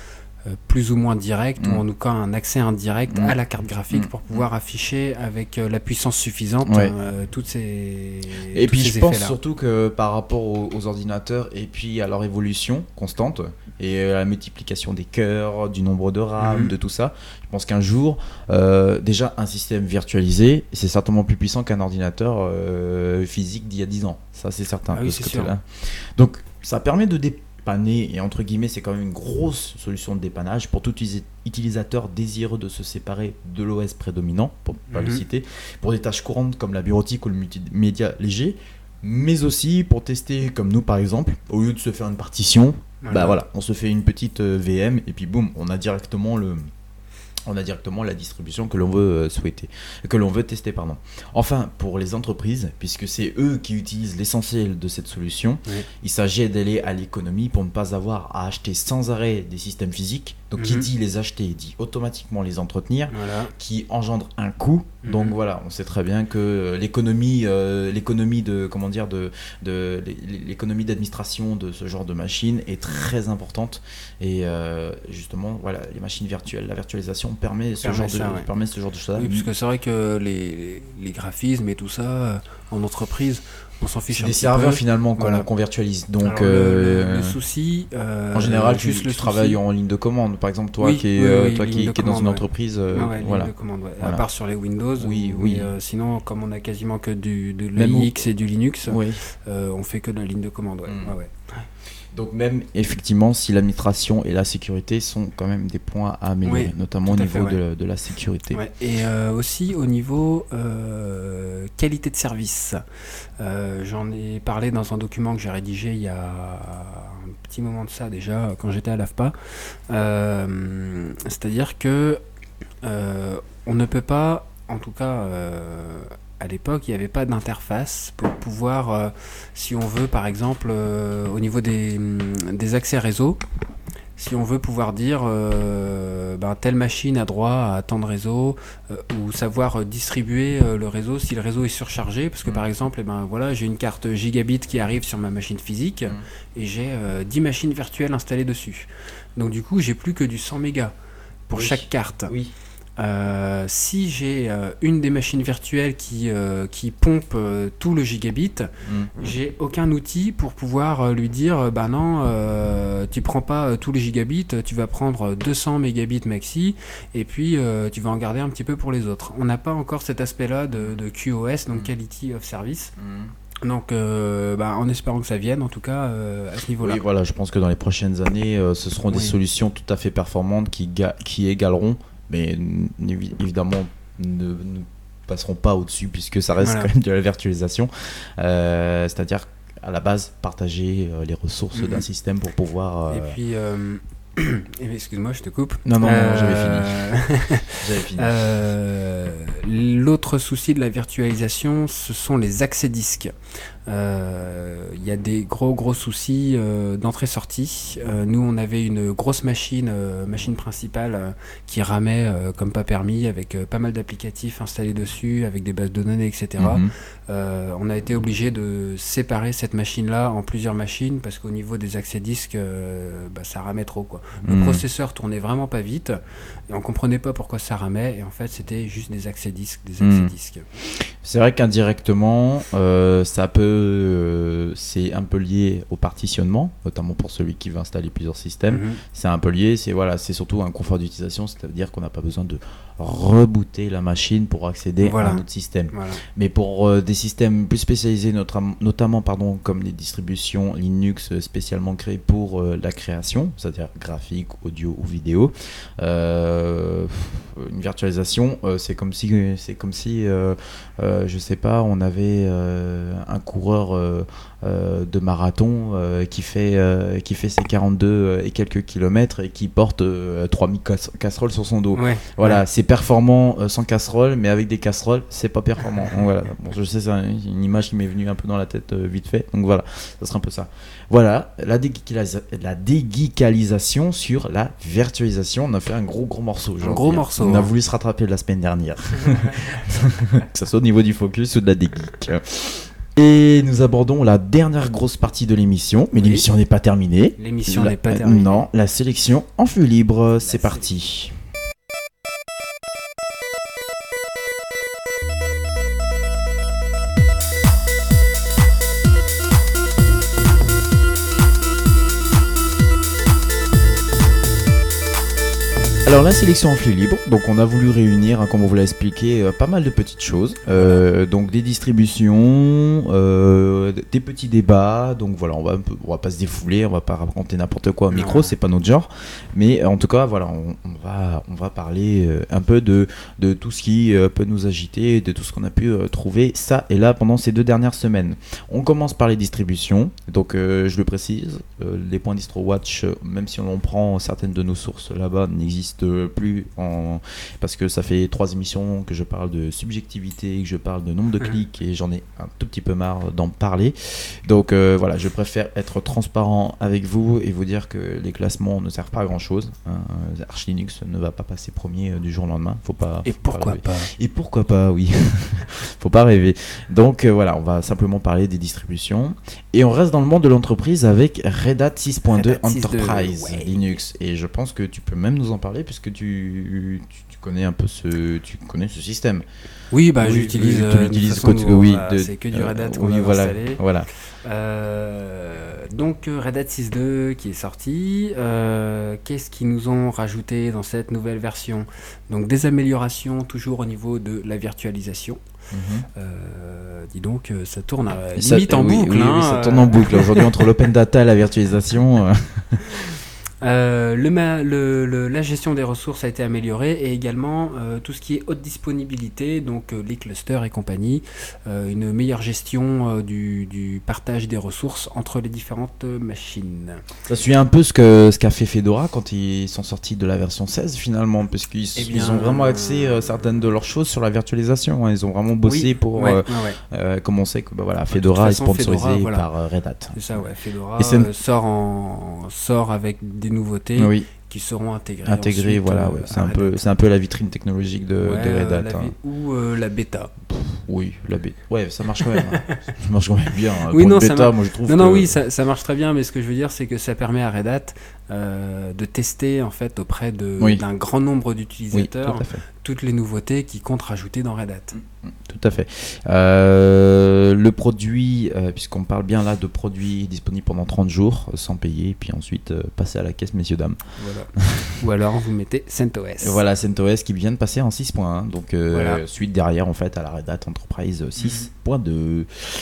euh, plus ou moins direct, Mm. ou en tout cas un accès indirect Mm. à la carte graphique Mm. pour pouvoir afficher avec euh, la puissance suffisante Ouais. euh, toutes ces Et tous puis ces je pense effets-là. surtout que par rapport aux, aux ordinateurs et puis à leur évolution constante et à la multiplication des cœurs, du nombre de RAM, Mhm. de tout ça, je pense qu'un jour, euh, déjà un système virtualisé, c'est certainement plus puissant qu'un ordinateur euh, physique d'il y a dix ans. Ça c'est certain. Ah oui, de ce c'est côté-là. Donc ça permet de dépanner, et entre guillemets c'est quand même une grosse solution de dépannage pour tout usi- utilisateur désireux de se séparer de l'O S prédominant, pour ne pas le Mhm. citer, pour des tâches courantes comme la bureautique ou le multimédia léger, mais aussi pour tester comme nous par exemple, au lieu de se faire une partition, Voilà. bah voilà, on se fait une petite euh, V M et puis boum, on a directement le on a directement la distribution que l'on veut euh, souhaiter, que l'on veut tester pardon. Enfin, pour les entreprises, puisque c'est eux qui utilisent l'essentiel de cette solution, Oui. il s'agit d'aller à l'économie pour ne pas avoir à acheter sans arrêt des systèmes physiques. Donc qui Mhm. dit les acheter dit automatiquement les entretenir, Voilà. qui engendre un coût. Mhm. Donc voilà, on sait très bien que euh, l'économie, euh, l'économie de comment dire de, de l'économie d'administration de ce genre de machine est très importante. Et euh, justement, voilà, les machines virtuelles, la virtualisation permet ce Permet genre ça, de ouais. permet ce genre de choses. Oui, parce que c'est vrai que les, les graphismes et tout ça, euh, en entreprise, on s'en fiche c'est un des petit serveurs peu. finalement qu'on Voilà. qu'on virtualise. Donc Alors, le, euh, le- le souci, euh, en général, tu, juste tu le travailles souci- en ligne de commande. Par exemple, toi Oui, qui est, oui, euh, oui, toi ligne qui, de qui est dans commande, une ouais. entreprise, euh, Ah ouais, ligne voilà. de commande, ouais. Voilà. À part sur les Windows. Oui, mais, oui. euh, sinon, comme on a quasiment que du, de Même l'A au- I X et du Linux, Oui. euh, on fait que de la ligne de commande. Ouais. Mm. Ouais, ouais. Donc même effectivement, si l'administration et la sécurité sont quand même des points à améliorer, Oui, notamment au tout à niveau fait, de, de la sécurité. Ouais, et euh, aussi au niveau euh, qualité de service. Euh, j'en ai parlé dans un document que j'ai rédigé il y a un petit moment de ça déjà, quand j'étais à l'A F P A. Euh, c'est-à-dire que euh, on ne peut pas, en tout cas euh, à l'époque, il n'y avait pas d'interface pour pouvoir, euh, si on veut par exemple euh, au niveau des, des accès réseau, si on veut pouvoir dire euh, ben, telle machine a droit à tant de réseau, euh, ou savoir euh, distribuer euh, le réseau si le réseau est surchargé, parce que Mm. par exemple, eh ben, voilà, j'ai une carte gigabit qui arrive sur ma machine physique Mm. et j'ai euh, dix machines virtuelles installées dessus. Donc du coup, j'ai plus que du cent mégas pour Oui. chaque carte. Oui. Euh, si j'ai euh, une des machines virtuelles qui, euh, qui pompe euh, tout le gigabit, Mm. j'ai aucun outil pour pouvoir euh, lui dire euh, bah non, euh, tu prends pas euh, tous les gigabits, tu vas prendre deux cents mégabits maxi et puis euh, tu vas en garder un petit peu pour les autres. On n'a pas encore cet aspect-là de, de Q O S, donc Mm. Quality of Service. Mm. Donc euh, bah, en espérant que ça vienne, en tout cas euh, à ce niveau-là. Oui, voilà, je pense que dans les prochaines années, euh, ce seront des Oui. solutions tout à fait performantes qui, ga- qui égaleront, mais n- évi- évidemment ne, ne passeront pas au-dessus puisque ça reste Voilà. quand même de la virtualisation. Euh, c'est-à-dire à la base partager euh, les ressources Mhm. d'un système pour pouvoir. euh, Et puis, euh, eh, excuse-moi, je te coupe. Non, non, non, j'avais fini. J'avais fini. Euh, l'autre souci de la virtualisation, ce sont les accès disques. Euh, Il y a des gros gros soucis euh, d'entrée-sortie. Euh, nous, on avait une grosse machine, euh, machine principale, euh, qui ramait euh, comme pas permis, avec euh, pas mal d'applicatifs installés dessus, avec des bases de données, et cetera. Mhm. Euh, on a été obligé de séparer cette machine-là en plusieurs machines parce qu'au niveau des accès disques, euh, bah, ça ramait trop, quoi. Le Mhm. processeur tournait vraiment pas vite et on comprenait pas pourquoi ça ramait, et en fait c'était juste des accès disques, des accès Mhm. disques. C'est vrai qu'indirectement, euh, ça peut, euh, c'est un peu lié au partitionnement, notamment pour celui qui veut installer plusieurs systèmes. Mhm. C'est un peu lié, c'est voilà, c'est surtout un confort d'utilisation, c'est-à-dire qu'on n'a pas besoin de rebooter la machine pour accéder Voilà. à un autre système. Voilà. Mais pour euh, des systèmes plus spécialisés, notam- notamment pardon, comme les distributions Linux euh, spécialement créées pour euh, la création, c'est-à-dire graphique, audio ou vidéo, euh, une virtualisation, euh, c'est comme si, c'est comme si, euh, euh, je sais pas, on avait euh, un coureur euh, euh, de marathon euh, qui fait euh, qui fait ses quarante-deux et quelques kilomètres et qui porte euh, trois mille casse- casseroles sur son dos. Ouais. Voilà, Ouais. c'est performant euh, sans casserole, mais avec des casseroles, c'est pas performant. Donc, voilà. Bon, je sais, c'est un- une image qui m'est venue un peu dans la tête euh, vite fait. Donc voilà, ça sera un peu ça. Voilà, la, déguicalisa- la déguicalisation sur la virtualisation. On a fait un gros gros morceau. Un aujourd'hui. gros morceau, On a hein. voulu se rattraper la semaine dernière. Que ce soit au niveau du focus ou de la dégeek. Et nous abordons la dernière grosse partie de l'émission, mais Oui. l'émission n'est pas terminée. L'émission La- n'est pas terminée. Non, la sélection en flux libre, c'est parti. Alors la sélection en flux libre, donc on a voulu réunir, hein, comme on vous l'a expliqué, euh, pas mal de petites choses, euh, donc des distributions, euh, des petits débats, donc voilà, on va un peu, on va pas se défouler, on va pas raconter n'importe quoi au micro, Non. c'est pas notre genre, mais euh, en tout cas voilà, on, on va, on va parler euh, un peu de, de tout ce qui euh, peut nous agiter, de tout ce qu'on a pu euh, trouver ça et là pendant ces deux dernières semaines. On commence par les distributions, donc euh, je le précise, euh, les points DistroWatch, euh, même si on en prend certaines de nos sources là-bas, n'existent plus en... parce que ça fait trois émissions que je parle de subjectivité, que je parle de nombre de clics et j'en ai un tout petit peu marre d'en parler. Donc euh, voilà, je préfère être transparent avec vous et vous dire que les classements ne servent pas à grand chose. Hein. Arch Linux ne va pas passer premier du jour au lendemain. Faut pas. Et faut pourquoi pas, pas Et pourquoi pas, oui. Faut pas rêver. Donc euh, voilà, on va simplement parler des distributions et on reste dans le monde de l'entreprise avec Red Hat six point deux Red Hat six point deux, Enterprise ouais. Linux et je pense que tu peux même nous en parler puisque tu, tu, tu connais un peu ce tu connais ce système. Oui, bah Oui, j'utilise. tu euh, de l'utilises toute façon, quand tu- nous, oui, on va- de- c'est que du Red Hat qu'on oui, va voilà, installer. voilà. Euh, donc euh, Red Hat six point deux qui est sorti. Euh, Qu'est-ce qu'ils nous ont rajouté dans cette nouvelle version? Donc des améliorations toujours au niveau de la virtualisation. Mhm. Euh, dis donc, euh, ça tourne à, Et ça- limite en oui, boucle. oui, hein, oui, ça euh. tourne en boucle. Aujourd'hui, entre l'open data et la virtualisation. euh, Euh, le ma- le- le- la gestion des ressources a été améliorée et également euh, tout ce qui est haute disponibilité, donc euh, les clusters et compagnie, euh, une meilleure gestion euh, du, du partage des ressources entre les différentes euh, machines. Ça suit un peu ce que ce qu'a fait Fedora quand ils sont sortis de la version seize finalement, parce qu'ils Eh ils bien, ont vraiment axé euh, certaines de leurs choses sur la virtualisation. Hein. Ils ont vraiment bossé Oui, pour, ouais, euh, ouais, ouais. euh, comme on sait que bah, voilà, toute Fedora est façon, Fedora, sponsorisé voilà. par euh, Red Hat. C'est ça, ouais. Fedora Et c'est- euh, sort, en, sort avec des nouveautés Oui, qui seront intégrées. intégré, ensuite, voilà, euh, ouais. c'est à un Red peu, Hat. c'est un peu la vitrine technologique de, Ouais, de Red euh, Hat. la hein. vé- ou euh, la bêta. Oui, la bêta. Ouais, ça marche quand même. hein. Ça marche quand même bien. hein. Oui, Pour non, une ça bêta, mar- moi je trouve. Non, non, que- oui, ça, ça marche très bien, mais ce que je veux dire, c'est que ça permet à Red Hat euh, de tester en fait auprès de- Oui. d'un grand nombre Oui, tout d'utilisateurs à fait. toutes les nouveautés qui comptent rajouter dans Red Hat. Tout à fait. Euh, le produit, euh, puisqu'on parle bien là de produits disponibles pendant trente jours, euh, sans payer, puis ensuite euh, passer à la caisse, messieurs, dames. Voilà. Ou alors vous mettez CentOS. Et voilà, CentOS qui vient de passer en six point un, donc euh, Voilà. suite derrière en fait à la Red Hat Enterprise six point deux.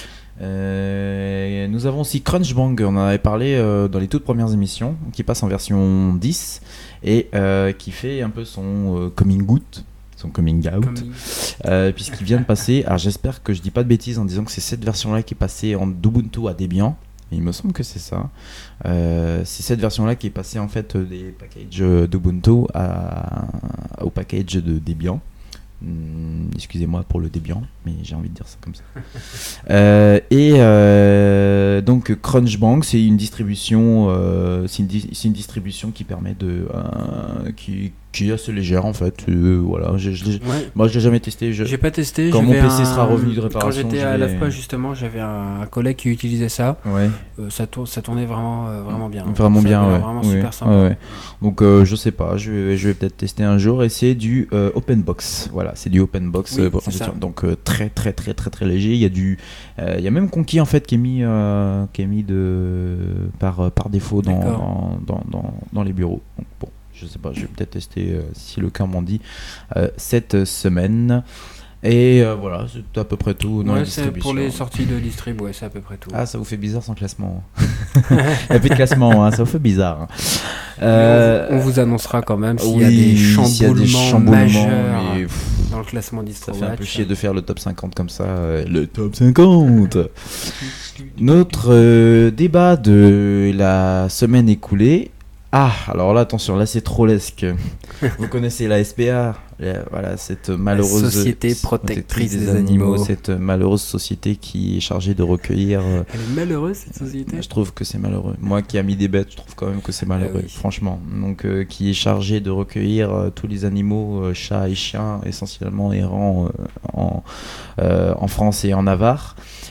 Euh, nous avons aussi Crunchbang, on en avait parlé euh, dans les toutes premières émissions, qui passe en version dix et euh, qui fait un peu son euh, coming out, son coming out. Comme il- Euh, puisqu'il vient de passer, alors j'espère que je dis pas de bêtises en disant que c'est cette version-là qui est passée en d'Ubuntu à Debian. Il me semble que c'est ça. Euh, c'est cette version-là qui est passée en fait des packages d'Ubuntu à, au package de Debian. Hum, excusez-moi pour le Debian, mais j'ai envie de dire ça comme ça. Euh, et euh, donc Crunchbang, c'est une distribution, euh, c'est une, di- c'est une distribution qui permet de, euh, qui, qui est assez légère en fait. Euh, voilà, je, je l'ai- Ouais. moi je l'ai jamais testé. Je... J'ai pas testé. Quand mon j'avais P C un- sera revenu de Quand réparation, j'étais je à vais- l'AFPA justement, j'avais un, un collègue qui utilisait ça. Ouais. Euh, ça, tour- ça tournait vraiment, euh, vraiment bien. Vraiment Ça bien, avait ouais. l'air Vraiment Ouais, super sympa. ouais, ouais. Donc euh, je sais pas, je vais, je vais peut-être tester un jour et c'est du euh, OpenBox. Voilà, c'est du OpenBox. Oui, euh, pour c'est ça. donc euh, très très très très très léger. Il y a du, euh, il y a même Conky en fait qui est mis, euh, qui est mis de par par défaut dans D'accord. dans, dans, dans, dans les bureaux. Donc bon, je sais pas, je vais peut-être tester euh, si le cœur m'en dit euh, cette semaine. Et euh, voilà, c'est à peu près tout dans Ouais, les c'est distributions. pour les sorties de distrib, ouais, c'est à peu près tout. Ah, ça vous fait bizarre sans classement. Il n'y a plus de classement, hein, ça vous fait bizarre. hein. Euh, on, on vous annoncera quand même s'il y a oui, des s'il y a des chamboulements, chamboulements, majeurs mais, pff, dans le classement ça DistroWatch. fait un peu chier de faire le top cinquante comme ça. euh, Le top cinquante. Notre euh, débat de la semaine écoulée. Ah, alors là, attention, là c'est trop lesque. Vous connaissez la S P A, la- voilà, cette malheureuse Société protectrice des animaux. cette malheureuse société qui est chargée de recueillir. euh, Elle est malheureuse cette société. Je trouve que c'est malheureux. Moi qui ai mis des bêtes, je trouve quand même que c'est malheureux, Ah oui. franchement. Donc, euh, qui est chargé de recueillir euh, tous les animaux, euh, chats et chiens, essentiellement errants euh, en, euh, en France et en Navarre.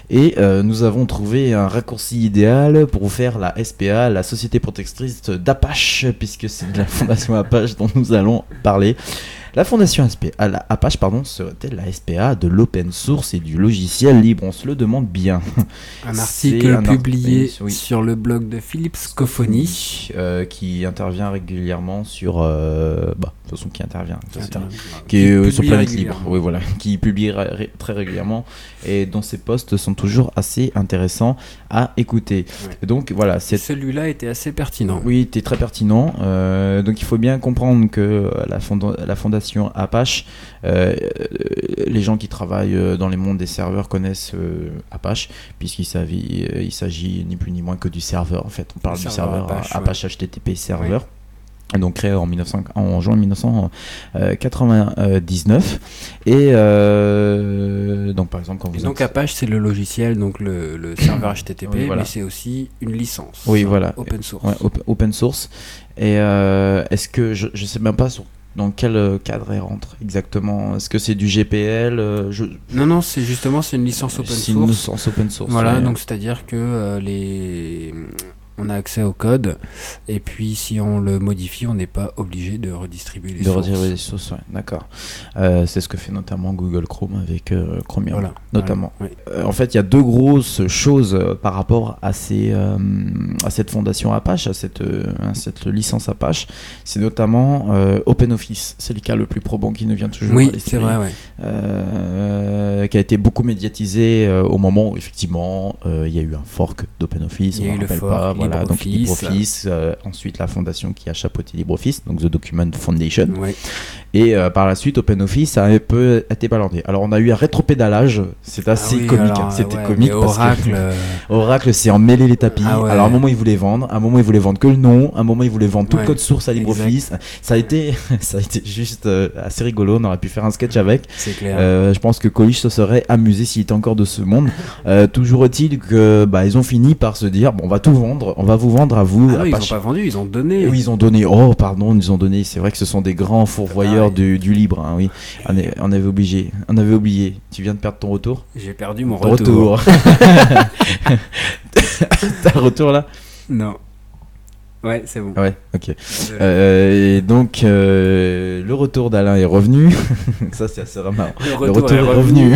Et euh, nous avons trouvé un raccourci idéal pour vous faire la S P A, la Société Protectrice d'Apache, puisque c'est de la fondation Apache dont nous allons parler. La fondation S P A, la Apache pardon, serait-elle la S P A de l'open source et du logiciel libre? On se le demande bien. Un article un publié article, oui. sur le blog de Philippe Scofoni, euh, qui intervient régulièrement sur... Euh, bah, de toute façon, qui intervient. qui, inter... Qui est euh, sur publie Planète Libre. Oui, voilà. Qui publie ré- très régulièrement et dont ses posts sont toujours assez intéressants à écouter. Ouais. Donc voilà. C'est... Celui-là était assez pertinent. Oui, était très pertinent. Euh, donc il faut bien comprendre que la, fond- la fondation Apache, euh, les gens qui travaillent dans les mondes des serveurs connaissent euh, Apache, puisqu'il s'agit, il s'agit ni plus ni moins que du serveur. En fait, on parle le du serveur Apache, Apache ouais. H T T P serveur. Ouais. Donc créé en, mille neuf cents, en juin mille neuf cent quatre-vingt-dix-neuf et euh, donc par exemple quand vous et donc êtes... Apache c'est le logiciel, donc le, le serveur H T T P, oui, voilà. Mais c'est aussi une licence, oui voilà, open source. Ouais, op- open source. Et euh, est-ce que je je sais même pas sur dans quel cadre elle rentre exactement? Est-ce que c'est du G P L? je... Non, non, c'est justement c'est une licence open c'est source. Une licence open source. Voilà, ouais. Donc c'est-à-dire que euh, les on a accès au code et puis si on le modifie, on n'est pas obligé de redistribuer les de sources. De redistribuer les sources, ouais, d'accord. Euh, c'est ce que fait notamment Google Chrome avec euh, Chromium, voilà, notamment. Voilà, oui. euh, en fait, il y a deux grosses choses euh, par rapport à, ces, euh, à cette fondation Apache, à cette, euh, à cette licence Apache. C'est notamment euh, OpenOffice. C'est le cas le plus probant qui nous vient toujours oui, à l'esprit. C'est vrai, ouais. Euh, qui a été beaucoup médiatisé euh, au moment où, effectivement, euh, il y a eu un fork d'OpenOffice. Il y a eu le fork. Pas, voilà, LibreOffice, donc LibreOffice, euh, ensuite la fondation qui a chapeauté LibreOffice, donc The Document Foundation, ouais. Et euh, par la suite OpenOffice a un peu été balancé. Alors on a eu un rétropédalage, c'est assez ah oui, comique, alors, c'était ouais, comique parce Oracle, que euh... Oracle s'est emmêlé les tapis. Ah ouais. Alors à un moment ils voulaient vendre, à un moment ils voulaient vendre que le nom, à un moment ils voulaient vendre tout ouais. le code source à LibreOffice. Exact. Ça a été, ça a été juste euh, assez rigolo. On aurait pu faire un sketch avec. C'est clair. Euh, je pense que Coluche se serait amusé s'il était encore de ce monde. euh, toujours est-il que bah ils ont fini par se dire bon on va tout vendre, on va vous vendre à vous. Ah non, ils ont pas vendu, ils ont donné. Oui, ils ont donné. Oh, pardon, ils ont donné. C'est vrai que ce sont des grands fourvoyeurs ah, ouais. du, du libre. Hein, oui, on, est, on avait obligé. On avait oublié. Tu viens de perdre ton retour. J'ai perdu mon retour. retour. T'as un retour là? Non. Ouais, c'est bon. Ouais, ok. Euh, et donc, euh, le retour d'Alain est revenu. Ça, c'est assez marrant. Le retour, le retour est, est revenu.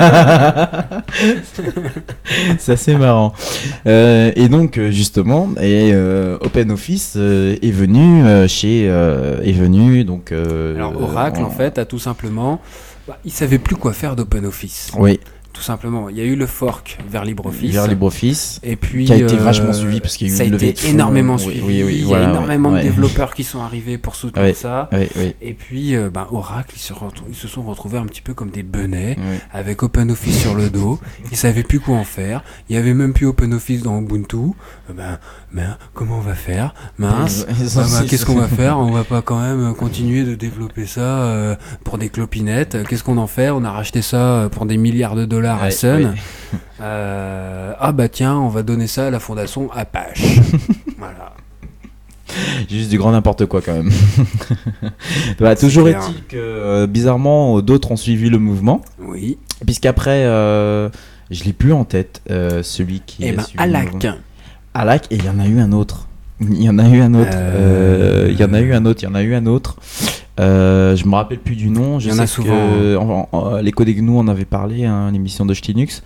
C'est assez marrant. Euh, et donc, justement, et, euh, OpenOffice euh, est venu euh, chez... Euh, est venu, donc... Euh, Alors, Oracle, en... en fait, a tout simplement... Bah, il savait plus quoi faire d'OpenOffice. Oui. Tout simplement, il y a eu le fork vers LibreOffice. Vers LibreOffice. Et puis, qui a été euh, vachement suivi parce qu'il y a eu ça une a levée été de fonds. énormément Oui, suivi. oui, oui, il y voilà, a énormément ouais. de développeurs qui sont arrivés pour soutenir ouais, ça. ouais, ouais. Et puis, euh, ben, Oracle, ils se, retrou- ils se sont retrouvés un petit peu comme des benets, ouais. avec OpenOffice sur le dos. Ils savaient plus quoi en faire. Il y avait même plus OpenOffice dans Ubuntu. Euh, ben, ben, comment on va faire? Mince. Ben, ben, qu'est-ce qu'on va faire? On va pas quand même continuer de développer ça euh, pour des clopinettes. Qu'est-ce qu'on en fait? On a racheté ça pour des milliards de dollars ouais, à Sun. Ouais. Euh, ah bah tiens, on va donner ça à la fondation Apache. Voilà. Juste du grand n'importe quoi quand même. Bah, toujours clair. Est-il que euh, bizarrement d'autres ont suivi le mouvement. Oui. Puisqu'après, euh, je l'ai plus en tête, euh, celui qui. Eh a ben suivi Alac. Alac, et il y en a eu un autre. Il y en a eu un autre. Euh... Euh, il y en a eu un autre. Il y en a eu un autre. Euh, je me rappelle plus du nom. Je il y en sais a souvent. Que, en, en, l'écho des gnous, on avait parlé, hein, l'émission de Linux.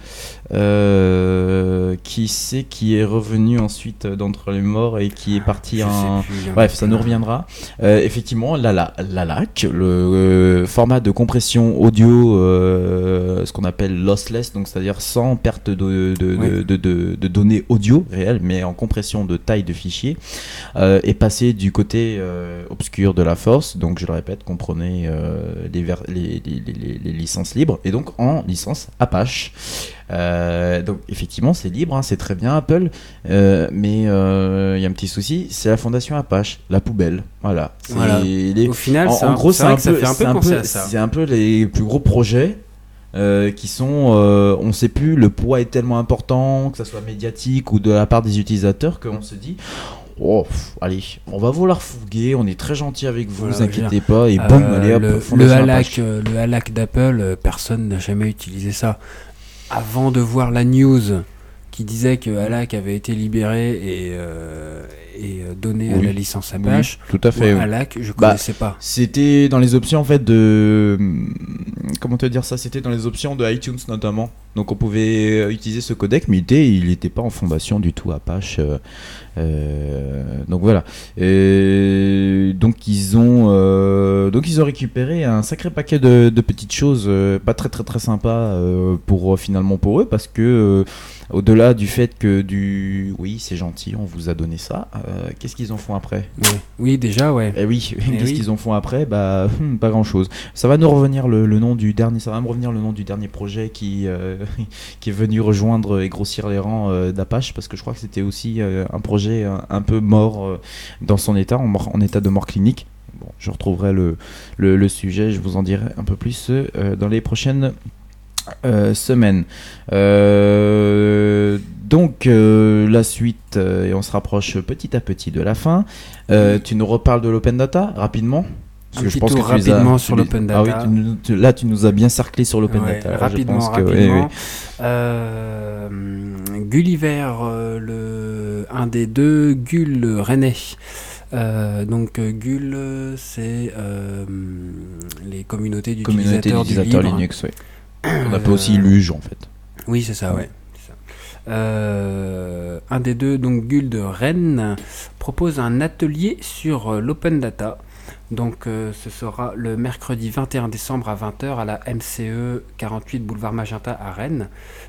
Euh, qui c'est qui est revenu ensuite d'entre les morts et qui est parti je en. Plus, Bref, ça nous reviendra. Euh, effectivement, Lala, Lalac, le euh, format de compression audio, euh, ce qu'on appelle lossless, donc c'est-à-dire sans perte de, de, oui. de, de, de, de données audio réelles, mais en compression de taille de fichier, euh, est passé du côté euh, obscur de la force. Donc, je le répète, comprenez euh, les, ver- les, les, les, les licences libres et donc en licence Apache. Euh, donc effectivement c'est libre, hein, c'est très bien Apple, euh, mais il euh, y a un petit souci, c'est la fondation Apache, la poubelle. Voilà. C'est voilà. Les... Au final, en, c'est en un, gros, c'est, c'est un, peu, peu, ça fait un peu penser à ça. C'est un peu les plus gros projets. Euh, qui sont, euh, on sait plus, le poids est tellement important, que ça soit médiatique ou de la part des utilisateurs, qu'on se dit. Oh, pff, allez, on va vous la refourguer, on est très gentil avec vous, voilà, vous inquiétez pas, et boum, euh, allez hop, le, le Alac, le Alac d'Apple, personne n'a jamais utilisé ça. avant de voir la news qui disait que Alak avait été libéré et, euh, et donné oui. la licence Apache, oui, tout à fait. Alak, je connaissais bah, pas. C'était dans les options en fait de comment te dire ça, c'était dans les options de iTunes notamment. Donc on pouvait utiliser ce codec, mais il n'était pas en fondation du tout Apache. Euh, euh, donc voilà. Et donc ils ont euh, donc ils ont récupéré un sacré paquet de, de petites choses, euh, pas très très très sympas euh, pour finalement pour eux, parce que euh, au-delà du fait que du oui c'est gentil, on vous a donné ça, euh, qu'est-ce qu'ils en font après? Oui, oui déjà ouais. Eh oui, Eh qu'est-ce oui. qu'ils en font après? Bah pas grand-chose. Ça va nous revenir le, le nom du dernier, ça va me revenir le nom du dernier projet qui euh, qui est venu rejoindre et grossir les rangs euh, d'Apache, parce que je crois que c'était aussi euh, un projet un, un peu mort euh, dans son état, en, mort, en état de mort clinique. Bon, je retrouverai le, le, le sujet, je vous en dirai un peu plus euh, dans les prochaines euh, semaines. Euh, donc euh, la suite, euh, et on se rapproche petit à petit de la fin. Euh, tu nous reparles de l'open data rapidement? Un petit tour rapidement sur l'open data. Ah oui, tu, tu, là tu nous as bien cerclé sur l'open ouais, data. Rapidement, je pense que, rapidement. ouais, ouais. Euh, Gulliver, euh, le, un des deux, Gull Rennais. Euh, donc Gull, c'est euh, les communautés d'utilisateurs, communauté d'utilisateurs du libre. Linux, oui. On appelle euh, aussi Luge en fait. Oui, c'est ça, ouais. ouais. C'est ça. Euh, un des deux, donc Gull de Rennes, propose un atelier sur euh, l'open data. Donc euh, ce sera le mercredi vingt et un décembre à vingt heures à la M C E quarante-huit boulevard Magenta à Rennes.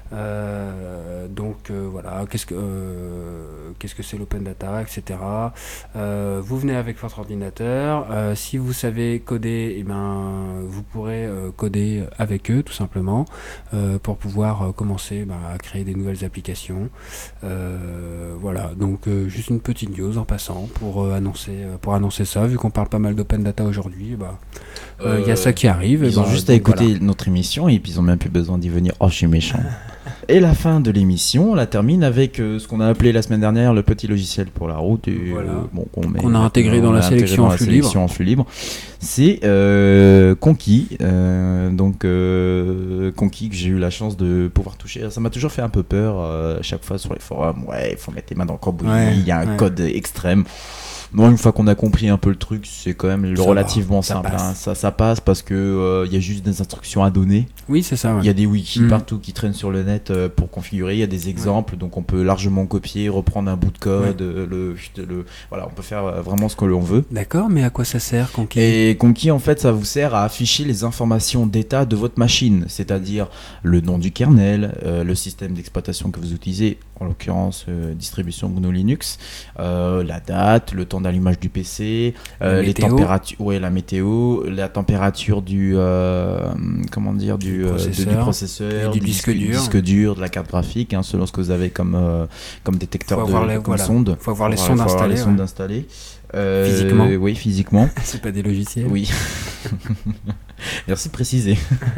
Euh, donc euh, voilà, qu'est-ce que euh, qu'est-ce que c'est l'open data, et cetera. Euh, vous venez avec votre ordinateur. Euh, si vous savez coder, eh ben, vous pourrez euh, coder avec eux tout simplement euh, pour pouvoir euh, commencer bah, à créer des nouvelles applications. Euh, voilà, donc euh, juste une petite news en passant pour euh, annoncer euh, pour annoncer ça, vu qu'on parle pas mal d'open data aujourd'hui, bah il euh, euh, y a ça qui arrive. Ils bah, ont juste à écouter voilà. notre émission et puis ils ont même plus besoin d'y venir. Oh, je suis méchant. Et la fin de l'émission, on la termine avec euh, ce qu'on a appelé la semaine dernière le petit logiciel pour la route. Et, voilà. euh, bon, qu'on, met, qu'on a intégré dans, on la, a sélection dans la sélection en flux libre. C'est euh, Conquis. Euh, donc euh, Conquis que j'ai eu la chance de pouvoir toucher. Ça m'a toujours fait un peu peur euh, à chaque fois sur les forums. Ouais, il faut mettre les mains dans le cambouis. Ouais, il y a un ouais. code extrême. Bon, une fois qu'on a compris un peu le truc, c'est quand même ça relativement va, ça simple. Hein. Ça, ça passe parce que il euh, y a juste des instructions à donner. Oui, c'est ça. Il ouais. y a des wikis mmh. partout qui traînent sur le net euh, pour configurer. Il y a des exemples, ouais. donc on peut largement copier, reprendre un bout de code. Ouais. Euh, le, le, voilà, on peut faire euh, vraiment ce que l'on veut. D'accord, mais à quoi ça sert, Conquis ? Et Conquis, en fait, ça vous sert à afficher les informations d'état de votre machine, c'est-à-dire le nom du kernel, euh, le système d'exploitation que vous utilisez, en l'occurrence euh, distribution G N U Linux, euh, la date, le temps d'allumage du P C, euh, les températures, ouais, la météo, la température du, euh, comment dire, du, du processeur, euh, de, du, processeur du, du disque, disque, dur. disque dur, de la carte graphique, hein, selon ce que vous avez comme, euh, comme détecteur de les, comme voilà. sonde. Faut avoir faut les sondes installées. Les sondes installées. Euh, physiquement. Oui, physiquement. C'est pas des logiciels. Oui. Merci de préciser.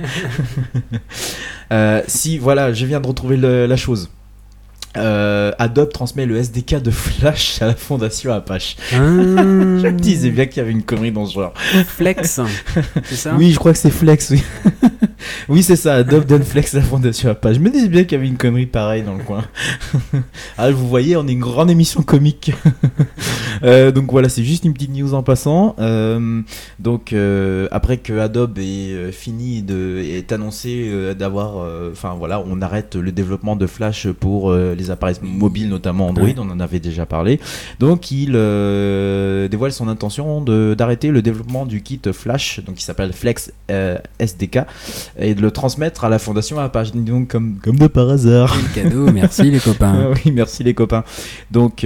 euh, si, voilà, je viens de retrouver le, la chose. Euh, Adobe transmet le S D K de Flash à la fondation Apache. Ah. Je me disais bien qu'il y avait une connerie dans ce genre. Flex, c'est ça ? Oui, je crois que c'est Flex, oui. Oui, c'est ça, Adobe donne Flex à la fondation Apache. Je me disais bien qu'il y avait une connerie pareille dans le coin. Ah, vous voyez, on est une grande émission comique. euh, donc voilà, c'est juste une petite news en passant. Euh, donc euh, après que Adobe est euh, fini de, est annoncé euh, d'avoir, enfin euh, voilà, on arrête le développement de Flash pour euh, les appareils mobiles, notamment Android, on en avait déjà parlé. Donc il euh, dévoile son intention de, d'arrêter le développement du kit Flash, donc qui s'appelle Flex euh, S D K, et de le transmettre à la fondation Apache. Donc comme, comme de par hasard. C'est le cadeau, merci les copains. Oui, merci les copains. Donc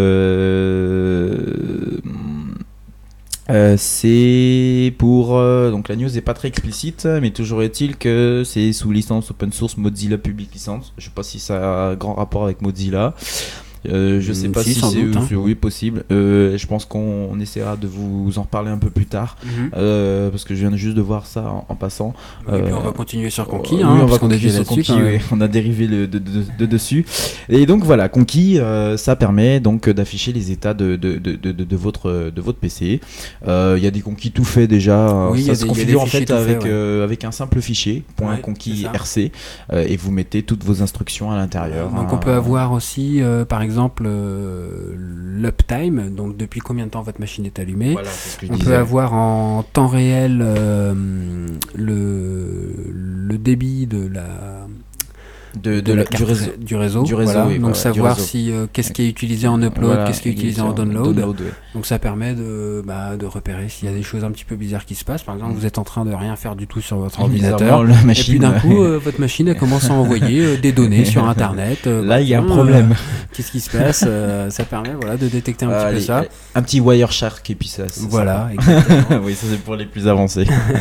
euh, Euh, c'est pour euh, donc la news n'est pas très explicite, mais toujours est-il que c'est sous licence open source Mozilla Public License. Je sais pas si ça a un grand rapport avec Mozilla. Euh, je sais Mm, pas si, si sans c'est doute, hein. c'est- oui possible. Euh, je pense qu'on on essaiera de vous en reparler un peu plus tard Mhm. euh, parce que je viens juste de voir ça en, en passant. Et puis Euh, on va continuer sur Conquis, oui, hein, on va parce qu'on est continuer déjà sur là-dessus. Conquis, quand oui. même. On a dérivé le, de, de, de dessus. Et donc voilà, Conquis, euh, ça permet donc d'afficher les états de, de, de, de, de votre, de votre P C. Euh, Il y a des conquis tout faits déjà. Oui, il y ça a se des- il y a des configure en fichiers fait tout avec, faits, ouais. euh, avec un simple fichier, point Ouais, conquis c'est ça. R C, euh, et vous mettez toutes vos instructions à l'intérieur. Donc on peut avoir aussi, euh, par exemple, euh, l'uptime, donc depuis combien de temps votre machine est allumée. Voilà, c'est ce que je On disais. peut avoir en temps réel euh, le, le débit de la de, de de la- la du carte réseau. du réseau, Du réseau, voilà. oui, donc voilà, du savoir réseau. si euh, qu'est-ce qui est utilisé en upload, Voilà, qu'est-ce qui est utilisé en exactement, download. download, ouais. Donc ça permet de, bah, de repérer s'il y a des choses un petit peu bizarres qui se passent. Par exemple, Mm. vous êtes en train de rien faire du tout sur votre Bizarrement, ordinateur. la Et machine, puis d'un coup, euh, votre machine elle commence à envoyer euh, des données sur Internet. euh, là il y a un tiens, problème. euh, qu'est-ce qui se passe euh, Ça permet, voilà, de détecter un petit Allez, peu ça. allez, un petit Wireshark et puis ça. c'est Voilà, sympa. exactement. Oui, ça c'est pour les plus avancés.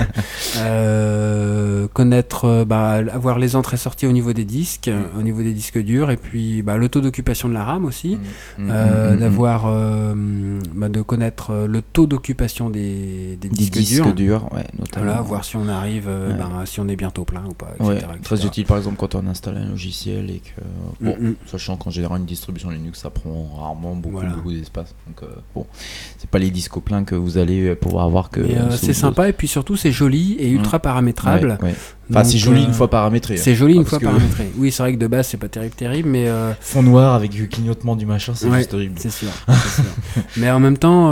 Euh, connaître, euh, bah, avoir les entrées sorties au niveau des disques, euh, au niveau des disques durs, et puis bah, le taux d'occupation de la RAM aussi. Mm, Euh, mm, mm, d'avoir euh, bah, de connaître euh, le taux d'occupation des, des des disques, disques durs. durs, ouais, notamment. Voilà, voir si on arrive, euh, Ouais. ben, si on est bientôt plein ou pas, et cetera, Ouais, et cetera. très utile par exemple quand on installe un logiciel et que bon, Mm, mm. sachant qu'en général une distribution Linux ça prend rarement beaucoup Voilà. beaucoup d'espace, donc euh, bon, c'est pas les disques au plein que vous allez pouvoir avoir que. Mais, euh, sous- c'est sympa, et puis surtout c'est joli et ultra paramétrable. Ouais, ouais. Enfin, Donc, c'est joli euh, une fois paramétré. C'est joli Ah, une parce fois que- paramétré. Oui, c'est vrai que de base c'est pas terrible, terrible, mais euh, Fond noir avec le clignotement du machin, c'est ouais, juste horrible. c'est sûr, c'est sûr. Mais en même temps,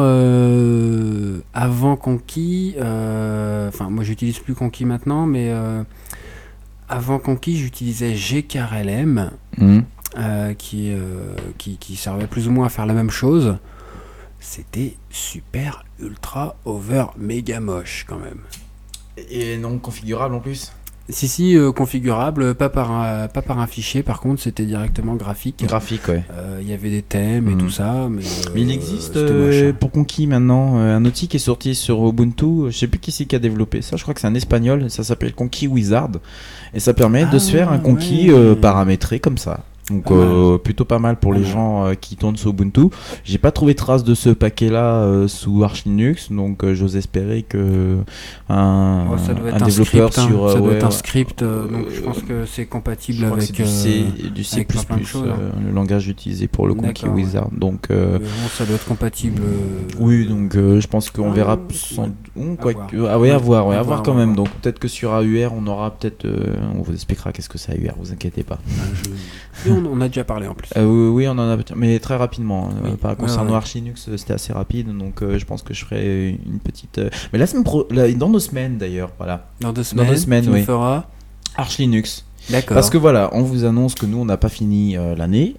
euh, avant Conquis, euh, enfin moi j'utilise plus Conquis maintenant, mais euh, avant Conquis j'utilisais G K R L M, Mhm. euh, qui, euh, qui qui servait plus ou moins à faire la même chose. C'était super ultra over méga moche quand même. Et non configurable en plus. Si si euh, configurable, pas par un, pas par un fichier, par contre c'était directement graphique. Graphique, ouais. Euh, Il y avait des thèmes et Mhm. tout ça, mais, euh, Mais il existe c'était euh, moche, hein. pour Conquis maintenant euh, un outil qui est sorti sur Ubuntu. Je sais plus qui c'est qui a développé ça. Je crois que c'est un espagnol. Ça s'appelle Conquis Wizard et ça permet de Ah, se faire un Conquis ouais. euh, paramétré comme ça. Donc Pas mal. euh, plutôt pas mal pour Pas les mal. gens euh, qui tournent sur Ubuntu. J'ai pas trouvé trace de ce paquet-là euh, sous Arch Linux, donc euh, j'ose espérer que un, Oh, ça doit être un un développeur script, hein. sur euh, ça doit ouais, être un ouais. script, euh, donc Euh, je pense que c'est compatible Je crois que avec, c'est du C, euh, du C++, avec plein, plein de choses, hein. euh, le langage utilisé pour le Conquis D'accord, ouais. Wizard. Donc euh, mais bon, ça doit être compatible. euh, oui, donc euh, je pense qu'on Ah, verra ouais. sans oh, À quoi voir. que- ah ouais, à voir, ouais, À à voir, voir quand à même. voir. Donc peut-être que sur A U R, on aura peut-être, euh, on vous expliquera qu'est-ce que c'est A U R, vous inquiétez pas. je- Et on, on a déjà parlé en plus. Euh, oui, oui, on en a, mais très rapidement. euh, Oui. par Ouais, concernant ouais. Arch Linux, euh, c'était assez rapide, donc euh, je pense que je ferai une petite. euh, Mais la semaine pro, la- dans deux semaines d'ailleurs, voilà. Dans deux semaines, deux semaines, tu oui. me feras. Arch Linux. D'accord. Parce que voilà, on vous annonce que nous on n'a pas fini euh, l'année.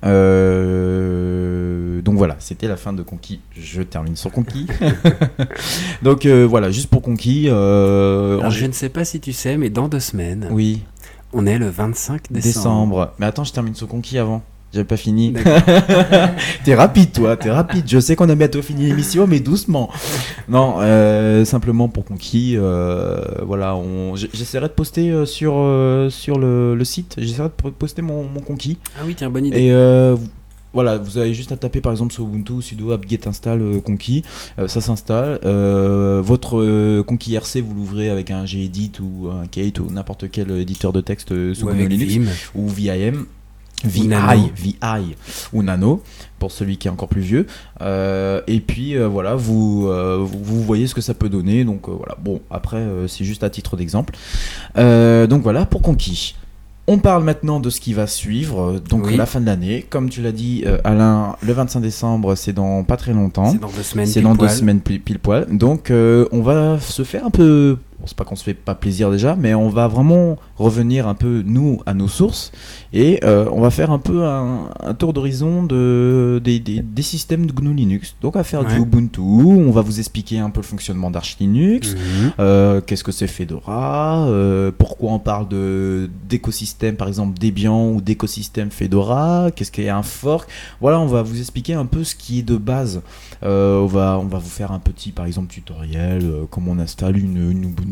Euh, donc voilà, c'était la fin de Conquis. Je termine sur Conquis. donc euh, voilà, juste pour Conquis. Euh, Alors, en- je ne sais pas si tu sais, mais dans deux semaines, Oui, on est le vingt-cinq décembre. décembre. Mais attends, je termine sur Conquis avant. J'avais pas fini. D'accord. T'es rapide, toi, t'es rapide. Je sais qu'on a bientôt fini l'émission, mais doucement. Non, euh, simplement pour Conquis. Euh, voilà, on... j- j'essaierai de poster euh, sur, euh, sur le, le site. J'essaierai de poster mon, mon Conquis. Ah oui, tiens, bonne idée. Et euh, vous- voilà, vous avez juste à taper par exemple sur Ubuntu sudo apt-get install euh, Conquis, Euh, ça s'installe. Euh, votre euh, Conquis R C, vous l'ouvrez avec un Gedit ou un Kate ou n'importe quel éditeur de texte euh, sous Ou GNU avec Linux Vim. ou V I M. Ou V I, Nano. V I ou Nano pour celui qui est encore plus vieux. Euh, et puis euh, voilà, vous, euh, vous vous voyez ce que ça peut donner. Donc euh, voilà, bon après euh, c'est juste à titre d'exemple. Euh, donc voilà pour Conquis. On parle maintenant de ce qui va suivre, donc Oui. la fin de l'année. Comme tu l'as dit, euh, Alain, le vingt-cinq décembre, c'est dans pas très longtemps. C'est dans deux semaines. C'est pile dans deux poil. semaines pile, pile poil. Donc euh, on va se faire un peu. Bon, c'est pas qu'on se fait pas plaisir déjà, mais on va vraiment revenir un peu nous à nos sources et euh, on va faire un peu un, un tour d'horizon de, des, des, des systèmes de G N U Linux. Donc on va faire Ouais. du Ubuntu, on va vous expliquer un peu le fonctionnement d'Arch Linux, Mhm. euh, qu'est-ce que c'est Fedora, euh, pourquoi on parle de d'écosystème par exemple Debian ou d'écosystème Fedora, qu'est-ce qu'est un fork. Voilà, on va vous expliquer un peu ce qui est de base. Euh, on va on va vous faire un petit par exemple tutoriel euh, comment on installe une, une Ubuntu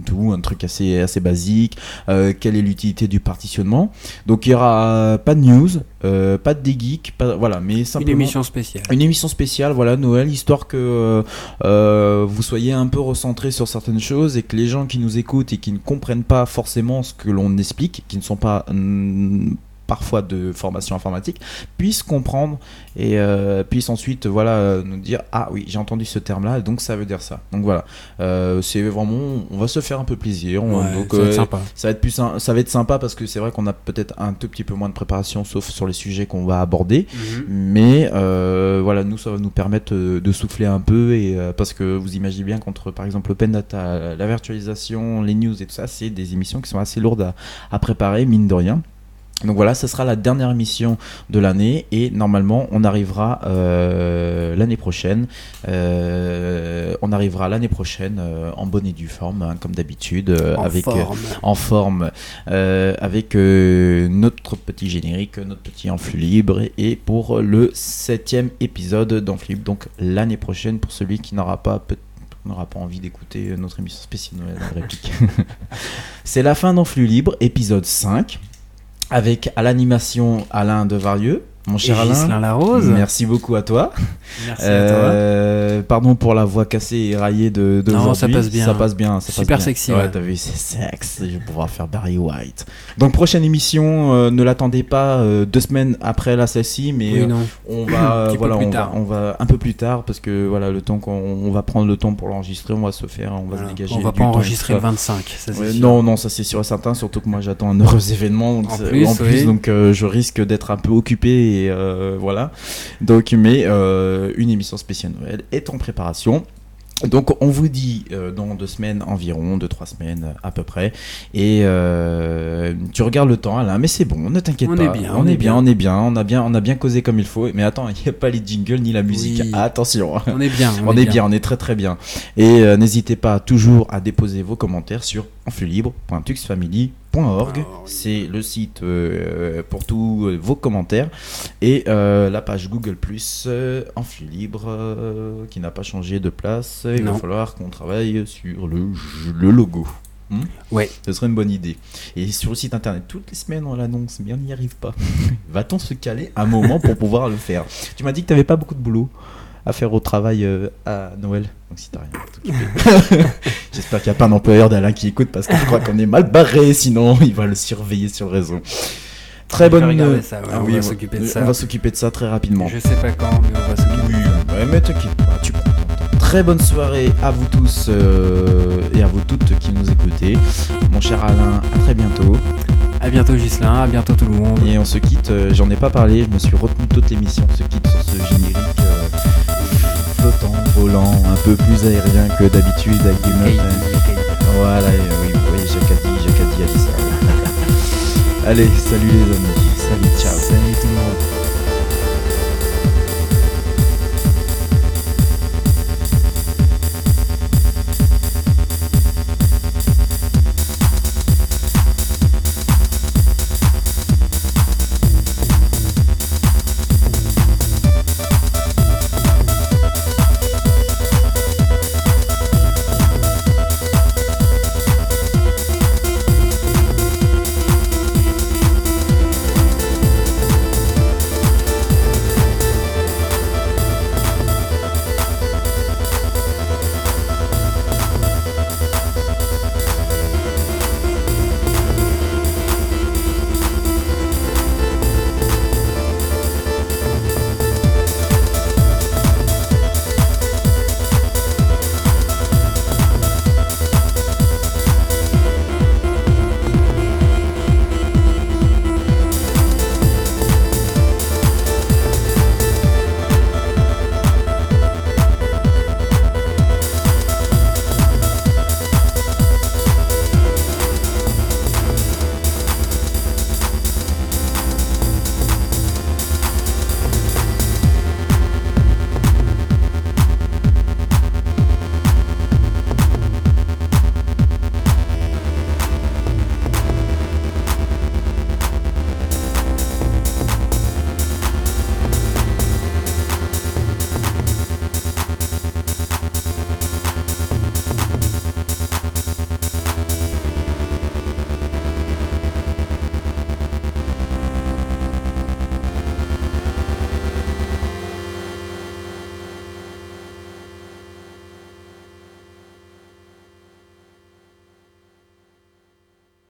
tout, un truc assez, assez basique. Euh, quelle est l'utilité du partitionnement? Donc il n'y aura pas de news, euh, pas de dégeek, pas, voilà, mais simplement une émission spéciale. Une émission spéciale, voilà, Noël, histoire que euh, euh, vous soyez un peu recentrés sur certaines choses et que les gens qui nous écoutent et qui ne comprennent pas forcément ce que l'on explique, qui ne sont pas hum, parfois de formation informatique, puissent comprendre et euh, puissent ensuite voilà euh, nous dire ah oui j'ai entendu ce terme là donc ça veut dire ça. Donc voilà, euh, c'est vraiment, on va se faire un peu plaisir. On, ouais, donc, ça va euh, être sympa. Ça va être plus, ça va être sympa parce que c'est vrai qu'on a peut-être un tout petit peu moins de préparation sauf sur les sujets qu'on va aborder, mm-hmm. mais euh, voilà, nous ça va nous permettre de souffler un peu et euh, parce que vous imaginez bien qu'entre par exemple l'open data, la virtualisation, les news et tout ça, c'est des émissions qui sont assez lourdes à, à préparer mine de rien. Donc voilà, ce sera la dernière émission de l'année et normalement on arrivera euh, l'année prochaine, euh, on arrivera l'année prochaine euh, en bonne et due forme hein, comme d'habitude, euh, en avec forme, euh, en forme, euh, avec euh, notre petit générique, notre petit Enflux Libre et pour le septième épisode d'Enflux Libre, donc l'année prochaine pour celui qui n'aura pas peut On n'aura pas envie d'écouter notre émission spéciale Noël en réplique. C'est la fin d'Enflux Libre, épisode cinq. Avec à l'animation Alain Devarieux, mon cher et Alain. Ghislain Larose. Merci beaucoup à toi. Merci euh, à toi. Pardon pour la voix cassée et raillée de, de non, ça passe bien. Ça passe bien. Ça Super passe bien. sexy. Ouais, ouais. t'as vu, c'est sexe. Je vais pouvoir faire Barry White. Donc prochaine émission, euh, ne l'attendez pas euh, deux semaines après la celle-ci, mais oui, euh, non. on va, un voilà, peu plus on tard. va, on va un peu plus tard parce que voilà, le temps qu'on on va prendre le temps pour l'enregistrer, on va se faire, on va Voilà. se dégager. On va du pas temps enregistrer le vingt-cinq. Ça, c'est ouais, sûr. non, non, ça c'est sûr et certain. Surtout que moi j'attends un heureux événement donc en c'est, plus, en plus oui. donc euh, je risque d'être un peu occupé et euh, voilà. Donc, mais euh, une émission spéciale Noël est en préparation. Donc on vous dit euh, dans deux semaines environ, deux trois semaines à peu près, et euh, tu regardes le temps Alain, mais c'est bon, ne t'inquiète on pas, est bien, on, on est bien, bien, on est bien, on a bien, on a bien causé comme il faut. Mais attends, il n'y a pas les jingles ni la musique. Oui. Attention, on est bien, on, on est, est bien. bien, on est très très bien. Et euh, n'hésitez pas toujours à déposer vos commentaires sur enflulibre point tuxfamily point org. Oh, oui. C'est le site euh, pour tous euh, vos commentaires et euh, la page Google Plus euh, Enflux Libre euh, qui n'a pas changé de place. Il non. va falloir qu'on travaille sur le, le logo. Hmm ouais, ce serait une bonne idée. Et sur le site internet, toutes les semaines on l'annonce, mais on n'y arrive pas. Va-t-on se caler un moment pour pouvoir le faire? Tu m'as dit que tu n'avais pas beaucoup de boulot à faire au travail euh, à Noël. Donc si t'as rien, j'espère qu'il n'y a pas un employeur d'Alain qui écoute parce que je crois qu'on est mal barré, sinon il va le surveiller sur le réseau. Très bonne. Ça, ouais, ah, on oui, va on, s'occuper de on ça. va s'occuper de ça très rapidement. Je sais pas quand, mais on va s'occuper. Oui, ouais, mais t'inquiète pas, tu prends ton temps. Très bonne soirée à vous tous euh, et à vous toutes qui nous écoutez. Mon cher Alain, à très bientôt. À bientôt Ghislain, à bientôt tout le monde. Et on se quitte, euh, j'en ai pas parlé, je me suis retenu toute l'émission, on se quitte sur ce générique euh, flottant, volant, un peu plus aérien que d'habitude avec des notes. Okay, hein. okay. Voilà, euh, oui, oui, Jacadi, Jacadi a dit ça. Allez, salut les amis, salut, ciao. Salut tout le monde.